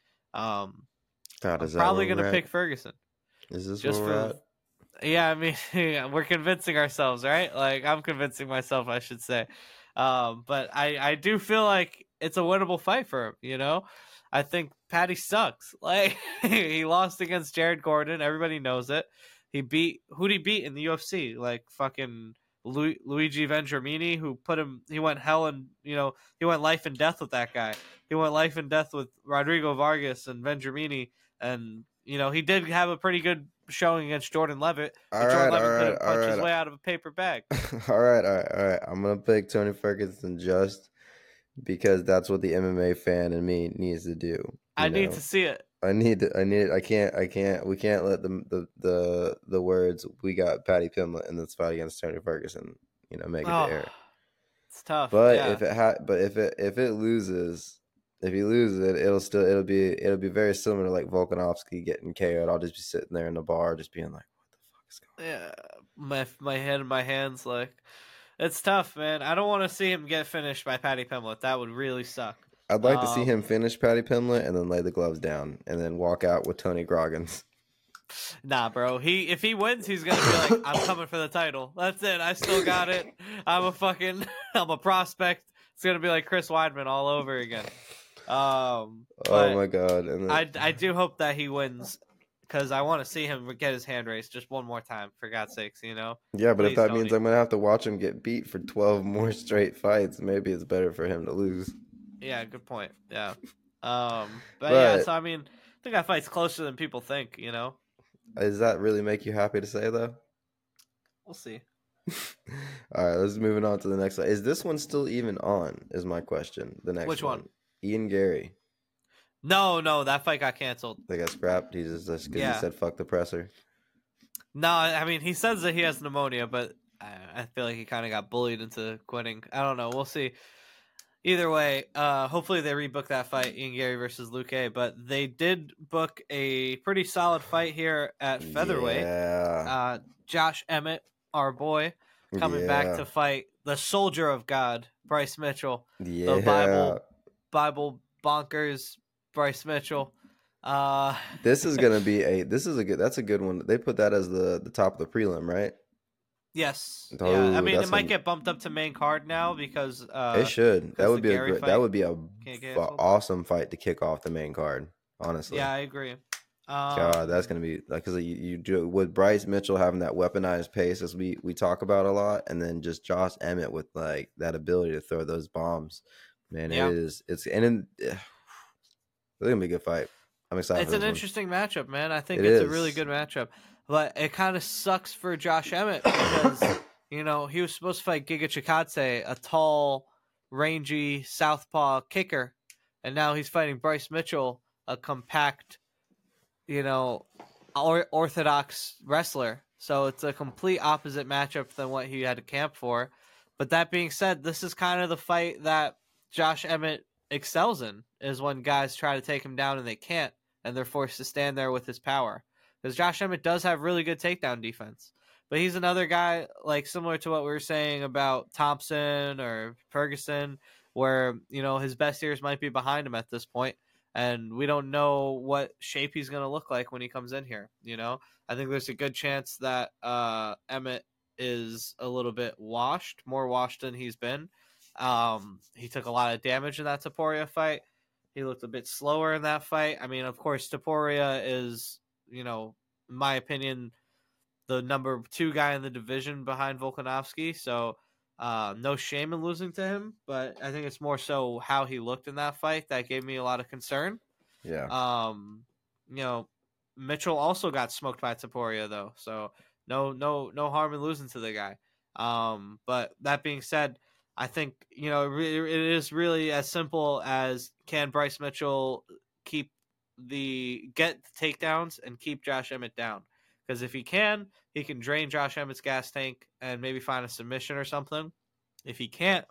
Um, God, I'm is that probably where going we're to at? pick Ferguson. Is this Just where we're for, at? yeah, I mean, we're convincing ourselves, right? Like, I'm convincing myself, I should say. Um, but I, I do feel like it's a winnable fight for him, you know? I think Paddy sucks. Like, he lost against Jared Gordon. Everybody knows it. He beat, who'd he beat in the U F C? Like, fucking Lu- Luigi Vendramini, who put him, he went hell and, you know, he went life and death with that guy. He went life and death with Rodrigo Vargas and Vendramini. And, you know, he did have a pretty good showing against Jordan Levitt. But All Jordan right, Levitt all couldn't right, punch all his right. way out of a paper bag. all right, all right, all right. I'm gonna pick Tony Ferguson just because that's what the M M A fan in me needs to do. I know? need to see it. I need to, I need I can't I can't we can't let the the the, the words "we got Paddy Pimblett in this fight against Tony Ferguson," you know, make it Oh, to air. it's tough. But yeah. if it ha- but if it if it loses, if he loses it, it'll still it'll be it'll be very similar to like Volkanovski getting K O'd. I'll just be sitting there in the bar, just being like, "What the fuck is going on?" Yeah, my my head in my hands, like it's tough, man. I don't want to see him get finished by Paddy Pimblett. That would really suck. I'd like to see Um, him finish Paddy Pimblett and then lay the gloves down and then walk out with Tony Groggins. Nah, bro. He if he wins, he's gonna be like, "I'm coming for the title. That's it. I still got it. I'm a fucking I'm a prospect." It's gonna be like Chris Weidman all over again. Um, but Oh my god! And then, I I do hope that he wins because I want to see him get his hand raised just one more time, for God's sakes, you know. yeah, but if Please, that Tony. means I'm gonna have to watch him get beat for twelve more straight fights, maybe it's better for him to lose. Yeah, good point. Yeah. Um, but yeah, But so I mean, I think that fight's closer than people think. You know, does that really make you happy to say though? we'll see. All right, let's moving on to the next one. Is this one still even on? Is my question. The next Which one? one, Ian Gary. No, no, that fight got canceled. They got scrapped. He just because he Yeah. said fuck the presser. No, I mean he says that he has pneumonia, but I, I feel like he kind of got bullied into quitting. I don't know. We'll see. Either way, uh, hopefully they rebook that fight, Ian Gary versus Luque. But they did book a pretty solid fight here at featherweight. Yeah. Uh, Josh Emmett, our boy, coming yeah. back to fight the soldier of God, Bryce Mitchell. Yeah. The Bible, Bible bonkers, Bryce Mitchell. Uh, this is gonna be a. This is a good. That's a good one. They put that as the the top of the prelim, right? Yes. Oh, yeah. I mean, it that's might gonna- get bumped up to main card now because uh, It should. That would the be a Gary great. fight That would be a can't get f- canceled. awesome fight to kick off the main card. Honestly. yeah, I agree. Um, God, that's gonna be like because you, you do with Bryce Mitchell having that weaponized pace as we we talk about a lot, and then just Josh Emmett with like that ability to throw those bombs. Man, Yeah. it is. It's and in, it's gonna be a good fight. I'm excited. It's for an this one. interesting matchup, man. I think It it's is. a really good matchup, but it kind of sucks for Josh Emmett because you know he was supposed to fight Giga Chikadze, a tall, rangy southpaw kicker, and now he's fighting Bryce Mitchell, a compact, you know, or- orthodox wrestler. So it's a complete opposite matchup than what he had to camp for. But that being said, this is kind of the fight that Josh Emmett excels in, is when guys try to take him down and they can't, and they're forced to stand there with his power. Because Josh Emmett does have really good takedown defense. But he's another guy, like similar to what we were saying about Thompson or Ferguson, where, you know, his best years might be behind him at this point, and we don't know what shape he's going to look like when he comes in here. You know, I think there's a good chance that uh, Emmett is a little bit washed, more washed than he's been. Um, he took a lot of damage in that Topuria fight. He looked a bit slower in that fight. I mean, of course, Topuria is, you know, in my opinion, the number two guy in the division behind Volkanovski. So uh, no shame in losing to him, but I think it's more so how he looked in that fight that gave me a lot of concern. Yeah. Um, you know, Mitchell also got smoked by Topuria though, so no, no, no harm in losing to the guy. Um, but that being said, I think you know it is really as simple as can Bryce Mitchell keep the get the takedowns and keep Josh Emmett down. Because if he can, he can drain Josh Emmett's gas tank and maybe find a submission or something. If he can't,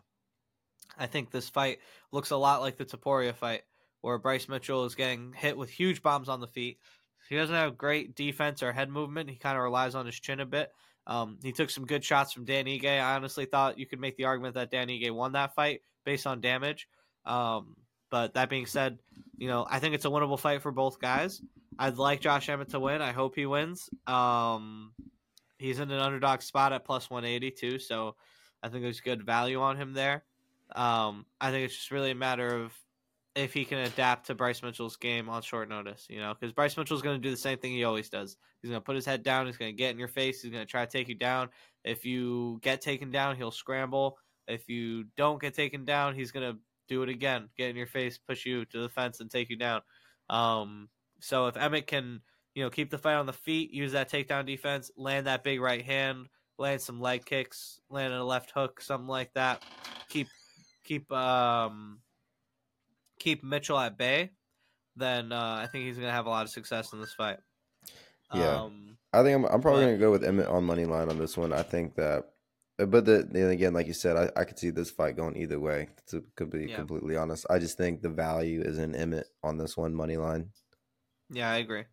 I think this fight looks a lot like the Topuria fight, where Bryce Mitchell is getting hit with huge bombs on the feet. He doesn't have great defense or head movement. He kind of relies on his chin a bit. Um, he took some good shots from Dan Ige. I honestly thought you could make the argument that Dan Ige won that fight based on damage. Um, but that being said, you know, I think it's a winnable fight for both guys. I'd like Josh Emmett to win. I hope he wins. Um, he's in an underdog spot at plus one eighty too, so I think there's good value on him there. Um, I think it's just really a matter of if he can adapt to Bryce Mitchell's game on short notice, you know, because Bryce Mitchell's going to do the same thing he always does. He's going to put his head down. He's going to get in your face. He's going to try to take you down. If you get taken down, he'll scramble. If you don't get taken down, he's going to do it again, get in your face, push you to the fence, and take you down. Um, so if Emmett can, you know, keep the fight on the feet, use that takedown defense, land that big right hand, land some leg kicks, land a left hook, something like that, keep keep um keep Mitchell at bay, then uh, I think he's gonna have a lot of success in this fight. Yeah. Um, I think I'm. I'm probably but- gonna go with Emmett on money line on this one. I think that, but the, then again, like you said, I, I could see this fight going either way. To, to be Yeah. completely honest, I just think the value is in Emmett on this one money line. yeah, I agree.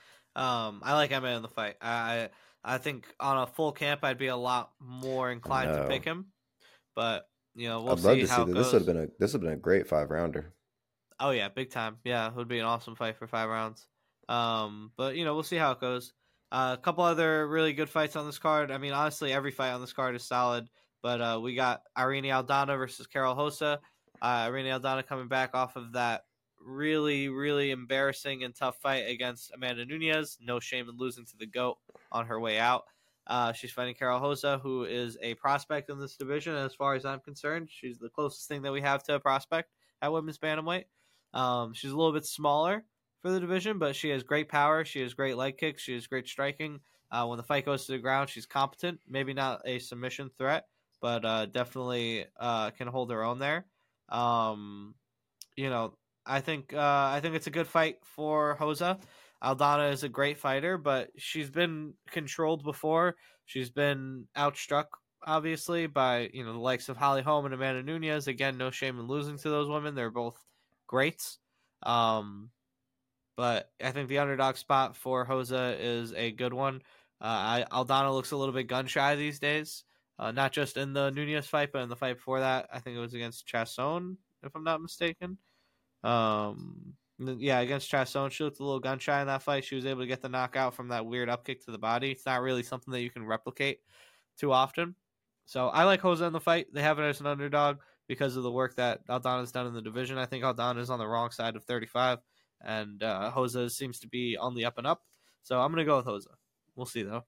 Um, I like Emmett in the fight. I I think on a full camp, I'd be a lot more inclined No. to pick him, but you know, we'll I'd love see to see how that. it This goes. would have been a this would have been a great five rounder. Oh yeah, big time. Yeah, it would be an awesome fight for five rounds. Um, but you know, we'll see how it goes. Uh, a couple other really good fights on this card. I mean, honestly, every fight on this card is solid. But uh, we got Irene Aldana versus Carol Hossa. Uh, Irene Aldana coming back off of that really, really embarrassing and tough fight against Amanda Nunes. No shame in losing to the GOAT on her way out. Uh, she's fighting Carol Hossa, who is a prospect in this division. As far as I'm concerned, she's the closest thing that we have to a prospect. at women's bantamweight. Um, she's a little bit smaller for the division, but she has great power. She has great leg kicks. She has great striking. Uh, when the fight goes to the ground, she's competent. Maybe not a submission threat, but uh, definitely uh, can hold her own there. Um, you know, I think uh, I think it's a good fight for Rosa. Aldana is a great fighter, but she's been controlled before. She's been outstruck, obviously, by you know the likes of Holly Holm and Amanda Nunes. Again, no shame in losing to those women; they're both greats. Um, but I think the underdog spot for Rosa is a good one. Uh, I, Aldana looks a little bit gun shy these days, uh, not just in the Nunez fight, but in the fight before that. I think it was against Chasson, if I'm not mistaken. Um, yeah, against Chasson, she looked a little gun shy in that fight. She was able to get the knockout from that weird up kick to the body. It's not really something that you can replicate too often. So I like Rosa in the fight. They have it as an underdog because of the work that Aldana's done in the division. I think Aldana is on the wrong side of thirty-five, and uh, Rosa seems to be on the up and up. So I'm going to go with Rosa. We'll see, though.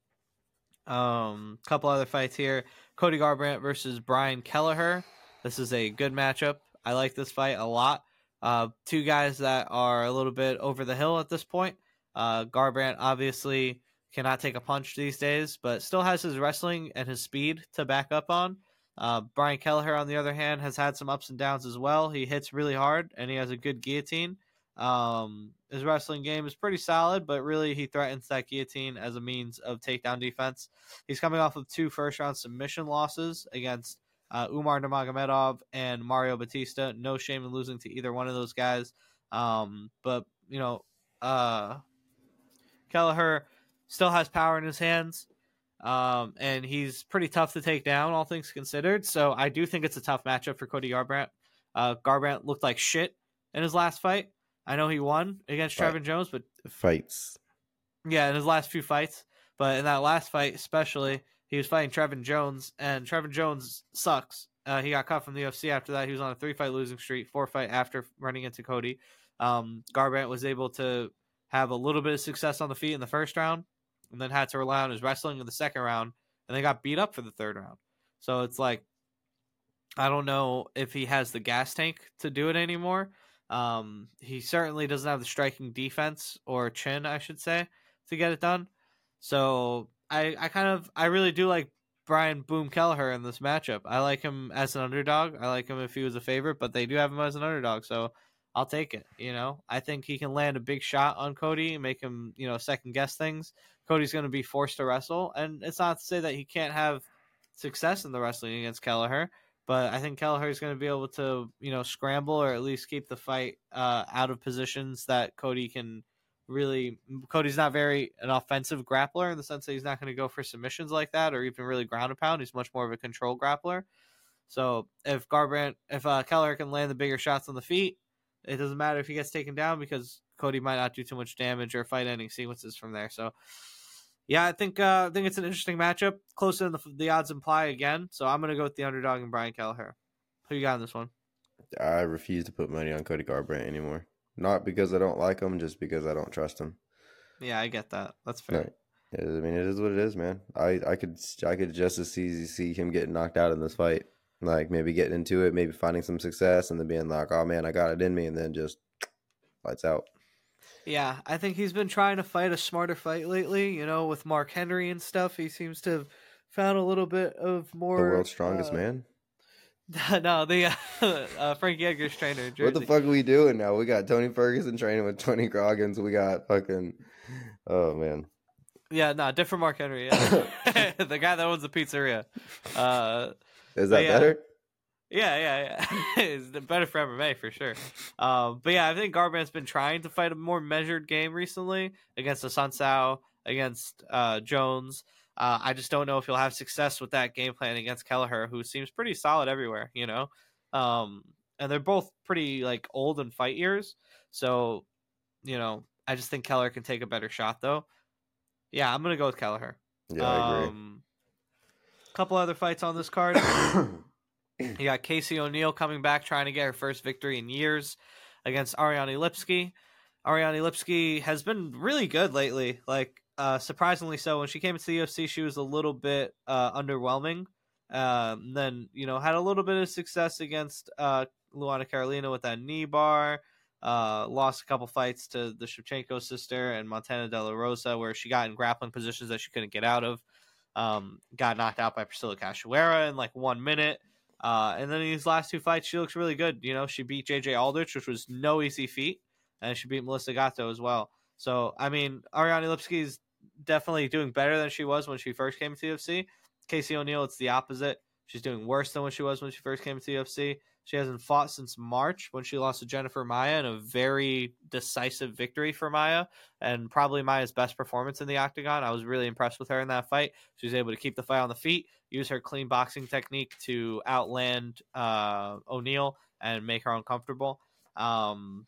Um, couple other fights here. Cody Garbrandt versus Brian Kelleher. This is a good matchup. I like this fight a lot. Uh, two guys that are a little bit over the hill at this point. Uh, Garbrandt obviously cannot take a punch these days, but still has his wrestling and his speed to back up on. Uh, Brian Kelleher, on the other hand, has had some ups and downs as well. He hits really hard, and he has a good guillotine. Um, his wrestling game is pretty solid, but really he threatens that guillotine as a means of takedown defense. He's coming off of two first-round submission losses against uh, Umar Nurmagomedov and Mario Batista. No shame in losing to either one of those guys. Um, but, you know, uh, Kelleher still has power in his hands, um, and he's pretty tough to take down, all things considered. So I do think it's a tough matchup for Cody Garbrandt. Uh, Garbrandt looked like shit in his last fight. I know he won against Fight. Trevin Jones, but Fights. yeah, in his last few fights. But in that last fight, especially, he was fighting Trevin Jones, and Trevin Jones sucks. Uh, he got cut from the U F C after that. He was on a three-fight losing streak, four-fight after running into Cody. Um, Garbrandt was able to have a little bit of success on the feet in the first round, and then had to rely on his wrestling in the second round, and they got beat up for the third round. So it's like, I don't know if he has the gas tank to do it anymore. Um, he certainly doesn't have the striking defense or chin, I should say, to get it done. So I, I kind of, I really do like Brian Boom Kelleher in this matchup. I like him as an underdog. I like him if he was a favorite, but they do have him as an underdog, so I'll take it. You know, I think he can land a big shot on Cody and make him, you know, second guess things. Cody's going to be forced to wrestle, and it's not to say that he can't have success in the wrestling against Kelleher. But I think Kelleher is going to be able to, you know, scramble or at least keep the fight uh, out of positions that Cody can really. Cody's not very an offensive grappler in the sense that he's not going to go for submissions like that or even really ground and pound. He's much more of a control grappler. So if Garbrandt, if uh, Kelleher can land the bigger shots on the feet, it doesn't matter if he gets taken down because Cody might not do too much damage or fight ending sequences from there. So. Yeah, I think uh, I think it's an interesting matchup. Closer than the, the odds imply again. So I'm going to go with the underdog and Brian Kelleher. Who you got in this one? I refuse to put money on Cody Garbrandt anymore. Not because I don't like him, just because I don't trust him. Yeah, I get that. That's fair. No, I mean, it is what it is, man. I, I could I could just as easy see him getting knocked out in this fight. Like, maybe getting into it, maybe finding some success, and then being like, oh, man, I got it in me, and then just lights out. Yeah, I think he's been trying to fight a smarter fight lately, you know, with Mark Henry and stuff. He seems to have found a little bit of more... The world's strongest uh, man? No, the uh, uh, Frankie Edgar's trainer in Jersey. What the fuck are we doing now? We got Tony Ferguson training with Tony Groggins. We got fucking... Oh, man. Yeah, no, different Mark Henry. Yeah. The guy that owns the pizzeria. Uh, Is that yeah. better? Yeah, yeah, yeah. It's better for M M A for sure. Um, but yeah, I think Garbrandt's been trying to fight a more measured game recently against Assunção, against uh, Jones. Uh, I just don't know if he'll have success with that game plan against Kelleher, who seems pretty solid everywhere, you know? Um, and they're both pretty like old in fight years. So, you know, I just think Kelleher can take a better shot though. Yeah, I'm going to go with Kelleher. Yeah, I agree. Um, couple other fights on this card. You got Casey O'Neill coming back, trying to get her first victory in years against Ariane Lipski. Ariane Lipski has been really good lately, like uh, surprisingly so. When she came into the U F C, she was a little bit uh, underwhelming. Um, then, you know, had a little bit of success against uh, Luana Carolina with that knee bar. Uh, lost a couple fights to the Shevchenko sister and Montana De La Rosa, where she got in grappling positions that she couldn't get out of. Um, got knocked out by Priscilla Cachoeira in like one minute. Uh, and then in these last two fights, she looks really good. You know, she beat J J Aldrich, which was no easy feat, and she beat Melissa Gatto as well. So, I mean, Ariane Lipski is definitely doing better than she was when she first came to the U F C. Casey O'Neill, it's the opposite. She's doing worse than what she was when she first came to the U F C. She hasn't fought since March when she lost to Jennifer Maia in a very decisive victory for Maia, and probably Maia's best performance in the octagon. I was really impressed with her in that fight. She was able to keep the fight on the feet, use her clean boxing technique to outland uh, O'Neill and make her uncomfortable. Um,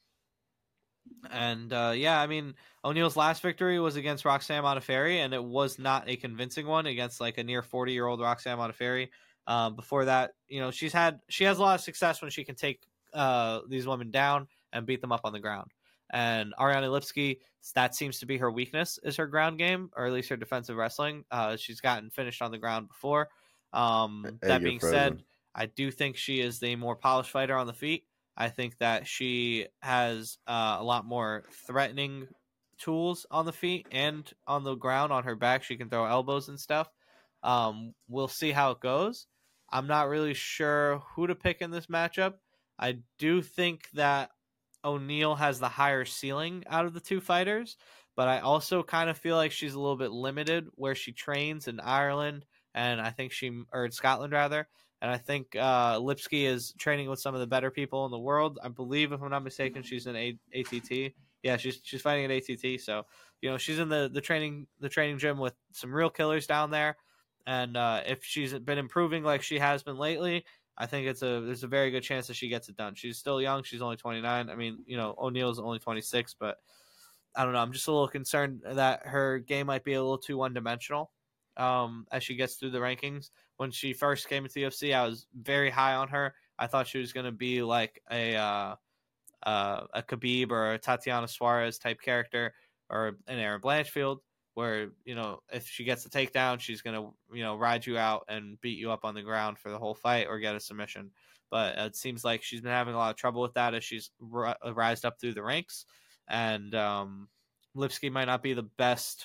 and uh, yeah, I mean, O'Neill's last victory was against Roxanne Modafferi, and it was not a convincing one against like a near forty-year-old Roxanne Modafferi. Um, before that, you know, she's had she has a lot of success when she can take uh, these women down and beat them up on the ground. And Ariane Lipski, that seems to be her weakness, is her ground game, or at least her defensive wrestling. Uh, she's gotten finished on the ground before. Um, Hey, that you're being frozen. said, I do think she is the more polished fighter on the feet. I think that she has uh, a lot more threatening tools on the feet and on the ground. On her back, she can throw elbows and stuff. Um, we'll see how it goes. I'm not really sure who to pick in this matchup. I do think that O'Neill has the higher ceiling out of the two fighters, but I also kind of feel like she's a little bit limited where she trains in Ireland, and I think she or in Scotland rather. And I think uh, Lipski is training with some of the better people in the world. I believe, if I'm not mistaken, she's in A- ATT. Yeah, she's she's fighting at A T T. So you know she's in the, the training the training gym with some real killers down there. And uh, if she's been improving like she has been lately, I think it's a there's a very good chance that she gets it done. She's still young. She's only twenty-nine. I mean, you know, O'Neill's only twenty-six, but I don't know. I'm just a little concerned that her game might be a little too one-dimensional um, as she gets through the rankings. When she first came into the U F C, I was very high on her. I thought she was going to be like a uh, uh, a Khabib or a Tatiana Suarez type character, or an Erin Blanchfield, where, you know, if she gets the takedown, she's going to, you know, ride you out and beat you up on the ground for the whole fight or get a submission. But it seems like she's been having a lot of trouble with that as she's r- rised up through the ranks. And um, Lipski might not be the best,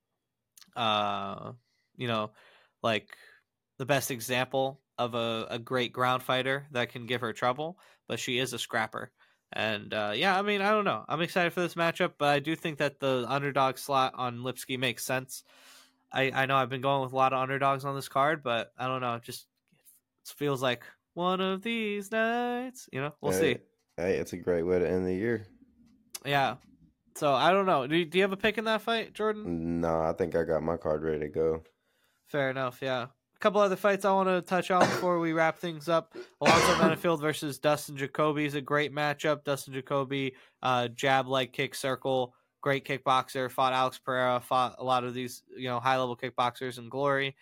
uh, you know, like the best example of a, a great ground fighter that can give her trouble, but she is a scrapper. And uh, yeah, I mean, I don't know. I'm excited for this matchup, but I do think that the underdog slot on Lipski makes sense. I, I know I've been going with a lot of underdogs on this card, but I don't know. It just it feels like one of these nights. You know, we'll Hey, see. hey, it's a great way to end the year. Yeah. So I don't know. Do you, do you have a pick in that fight, Jordan? No, I think I got my card ready to go. Fair enough. Yeah. A couple other fights I want to touch on before we wrap things up. Alonzo Benefield versus Dustin Jacoby is a great matchup. Dustin Jacoby, uh, jab, leg kick, circle, great kickboxer. Fought Alex Pereira. Fought a lot of these, you know, high level kickboxers in Glory.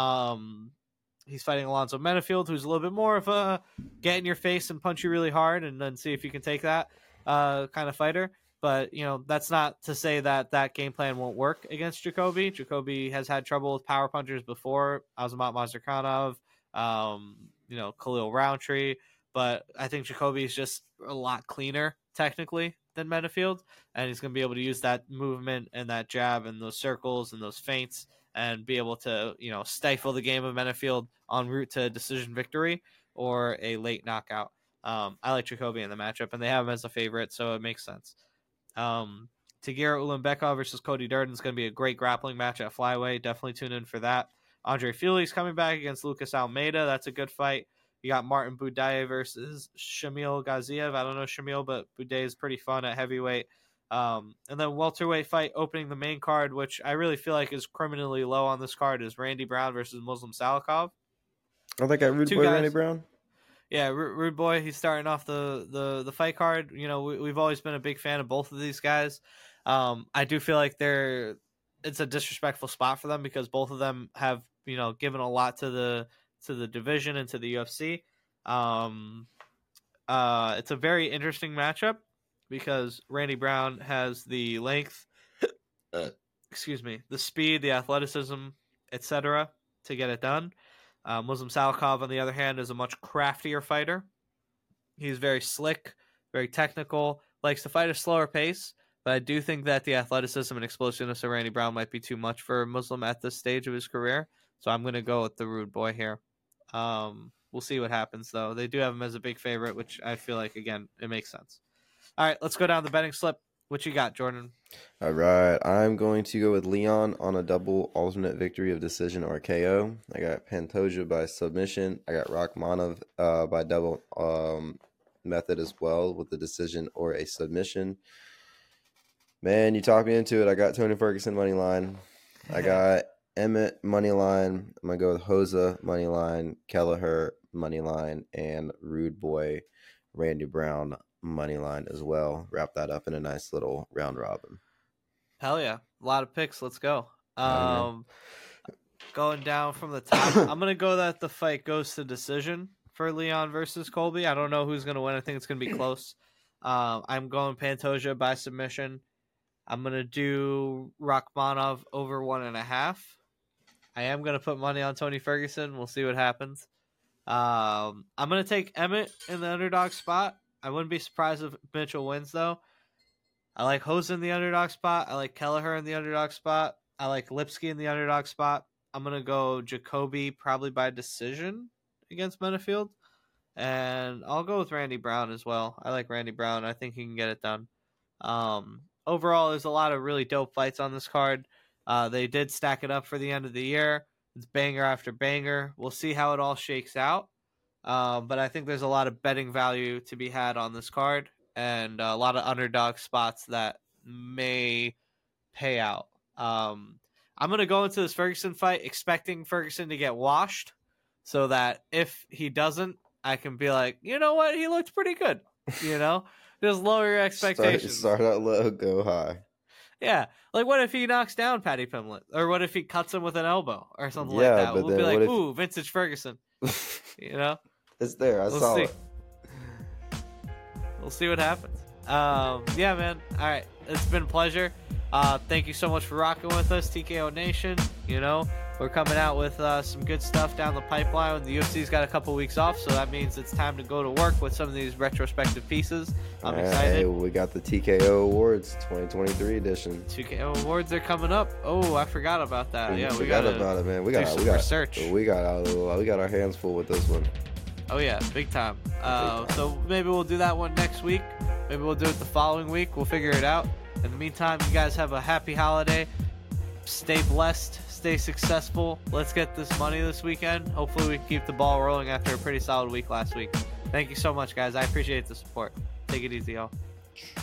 Um, he's fighting Alonzo Benefield, who's a little bit more of a get in your face and punch you really hard, and then see if you can take that uh, kind of fighter. But, you know, that's not to say that that game plan won't work against Jacoby. Jacoby has had trouble with power punchers before. Azamat Mazarkanov, um, you know, Khalil Roundtree. But I think Jacoby is just a lot cleaner, technically, than Benefield. And he's going to be able to use that movement and that jab and those circles and those feints and be able to, you know, stifle the game of Benefield en route to decision victory or a late knockout. Um, I like Jacoby in the matchup, and they have him as a favorite, so it makes sense. Um, Tagira Ulanbekov versus Cody Durden is going to be a great grappling match at flyweight. Definitely tune in for that. Andre Fili's coming back against Lucas Almeida. That's a good fight. You got Martin Buday versus Shamil Gaziev. I don't know Shamil, but Buday is pretty fun at heavyweight. Um, and then welterweight fight opening the main card, which I really feel like is criminally low on this card, is Randy Brown versus Muslim Salikov. I think I Rude Two Boy guys- Randy Brown. Yeah, Ru- Rude Boy, he's starting off the, the, the fight card. You know, we, we've always been a big fan of both of these guys. Um, I do feel like they're it's a disrespectful spot for them because both of them have, you know, given a lot to the to the division and to the U F C. Um, uh, it's a very interesting matchup because Randy Brown has the length, uh, excuse me, the speed, the athleticism, et cetera to get it done. Uh, Muslim Salikov, on the other hand, is a much craftier fighter. He's very slick, very technical, likes to fight a slower pace. But I do think that the athleticism and explosiveness of Randy Brown might be too much for Muslim at this stage of his career. So I'm going to go with the Rude Boy here. Um, we'll see what happens, though. They do have him as a big favorite, which I feel like, again, it makes sense. All right, let's go down the betting slip. What you got, Jordan? All right, I'm going to go with Leon on a double alternate victory of decision or K O. I got Pantoja by submission. I got Rachmanov uh, by double um, method as well with the decision or a submission. Man, you talked me into it. I got Tony Ferguson money line. I got Emmett money line. I'm gonna go with Hosa money line, Kelleher money line, and Rude Boy Randy Brown money line as well. Wrap that up in a nice little round robin. Hell yeah, a lot of picks. Let's go. Um, going down from the top, I'm gonna go that the fight goes to decision for Leon versus Colby. I don't know who's gonna win. I think it's gonna be close. Um, I'm going Pantoja by submission. I'm going to do Rachmanov over one and a half. I am going to put money on Tony Ferguson. We'll see what happens. Um, I'm going to take Emmett in the underdog spot. I wouldn't be surprised if Mitchell wins, though. I like Hosa in the underdog spot. I like Kelleher in the underdog spot. I like Lipsky in the underdog spot. I'm going to go Jacoby probably by decision against Menafield. And I'll go with Randy Brown as well. I like Randy Brown. I think he can get it done. Um... Overall, there's a lot of really dope fights on this card. Uh, they did stack it up for the end of the year. It's banger after banger. We'll see how it all shakes out. Um, but I think there's a lot of betting value to be had on this card and a lot of underdog spots that may pay out. Um, I'm going to go into this Ferguson fight expecting Ferguson to get washed so that if he doesn't, I can be like, you know what? He looked pretty good, you know? Just lower your expectations. Start, start out low, go high. Yeah. Like, what if he knocks down Paddy Pimblett? Or what if he cuts him with an elbow? Or something yeah, like that. But we'll be like, if... ooh, vintage Ferguson. You know? It's there. I we'll saw see. it. We'll see what happens. Um, yeah, man. All right. It's been a pleasure. Uh, thank you so much for rocking with us, T K O Nation. You know, we're coming out with uh, some good stuff down the pipeline. The U F C's got a couple weeks off, so that means it's time to go to work with some of these retrospective pieces. I'm right, excited. Hey, we got the T K O Awards twenty twenty-three edition. T K O Awards are coming up. Oh, I forgot about that. We yeah, we forgot got about it, man. We got some we got research. We got our, we got our hands full with this one. Oh yeah, big time. Uh, big time. So maybe we'll do that one next week. Maybe we'll do it the following week. We'll figure it out. In the meantime, you guys have a happy holiday. Stay blessed. Stay successful. Let's get this money this weekend. Hopefully we can keep the ball rolling after a pretty solid week last week. Thank you so much, guys. I appreciate the support. Take it easy, y'all.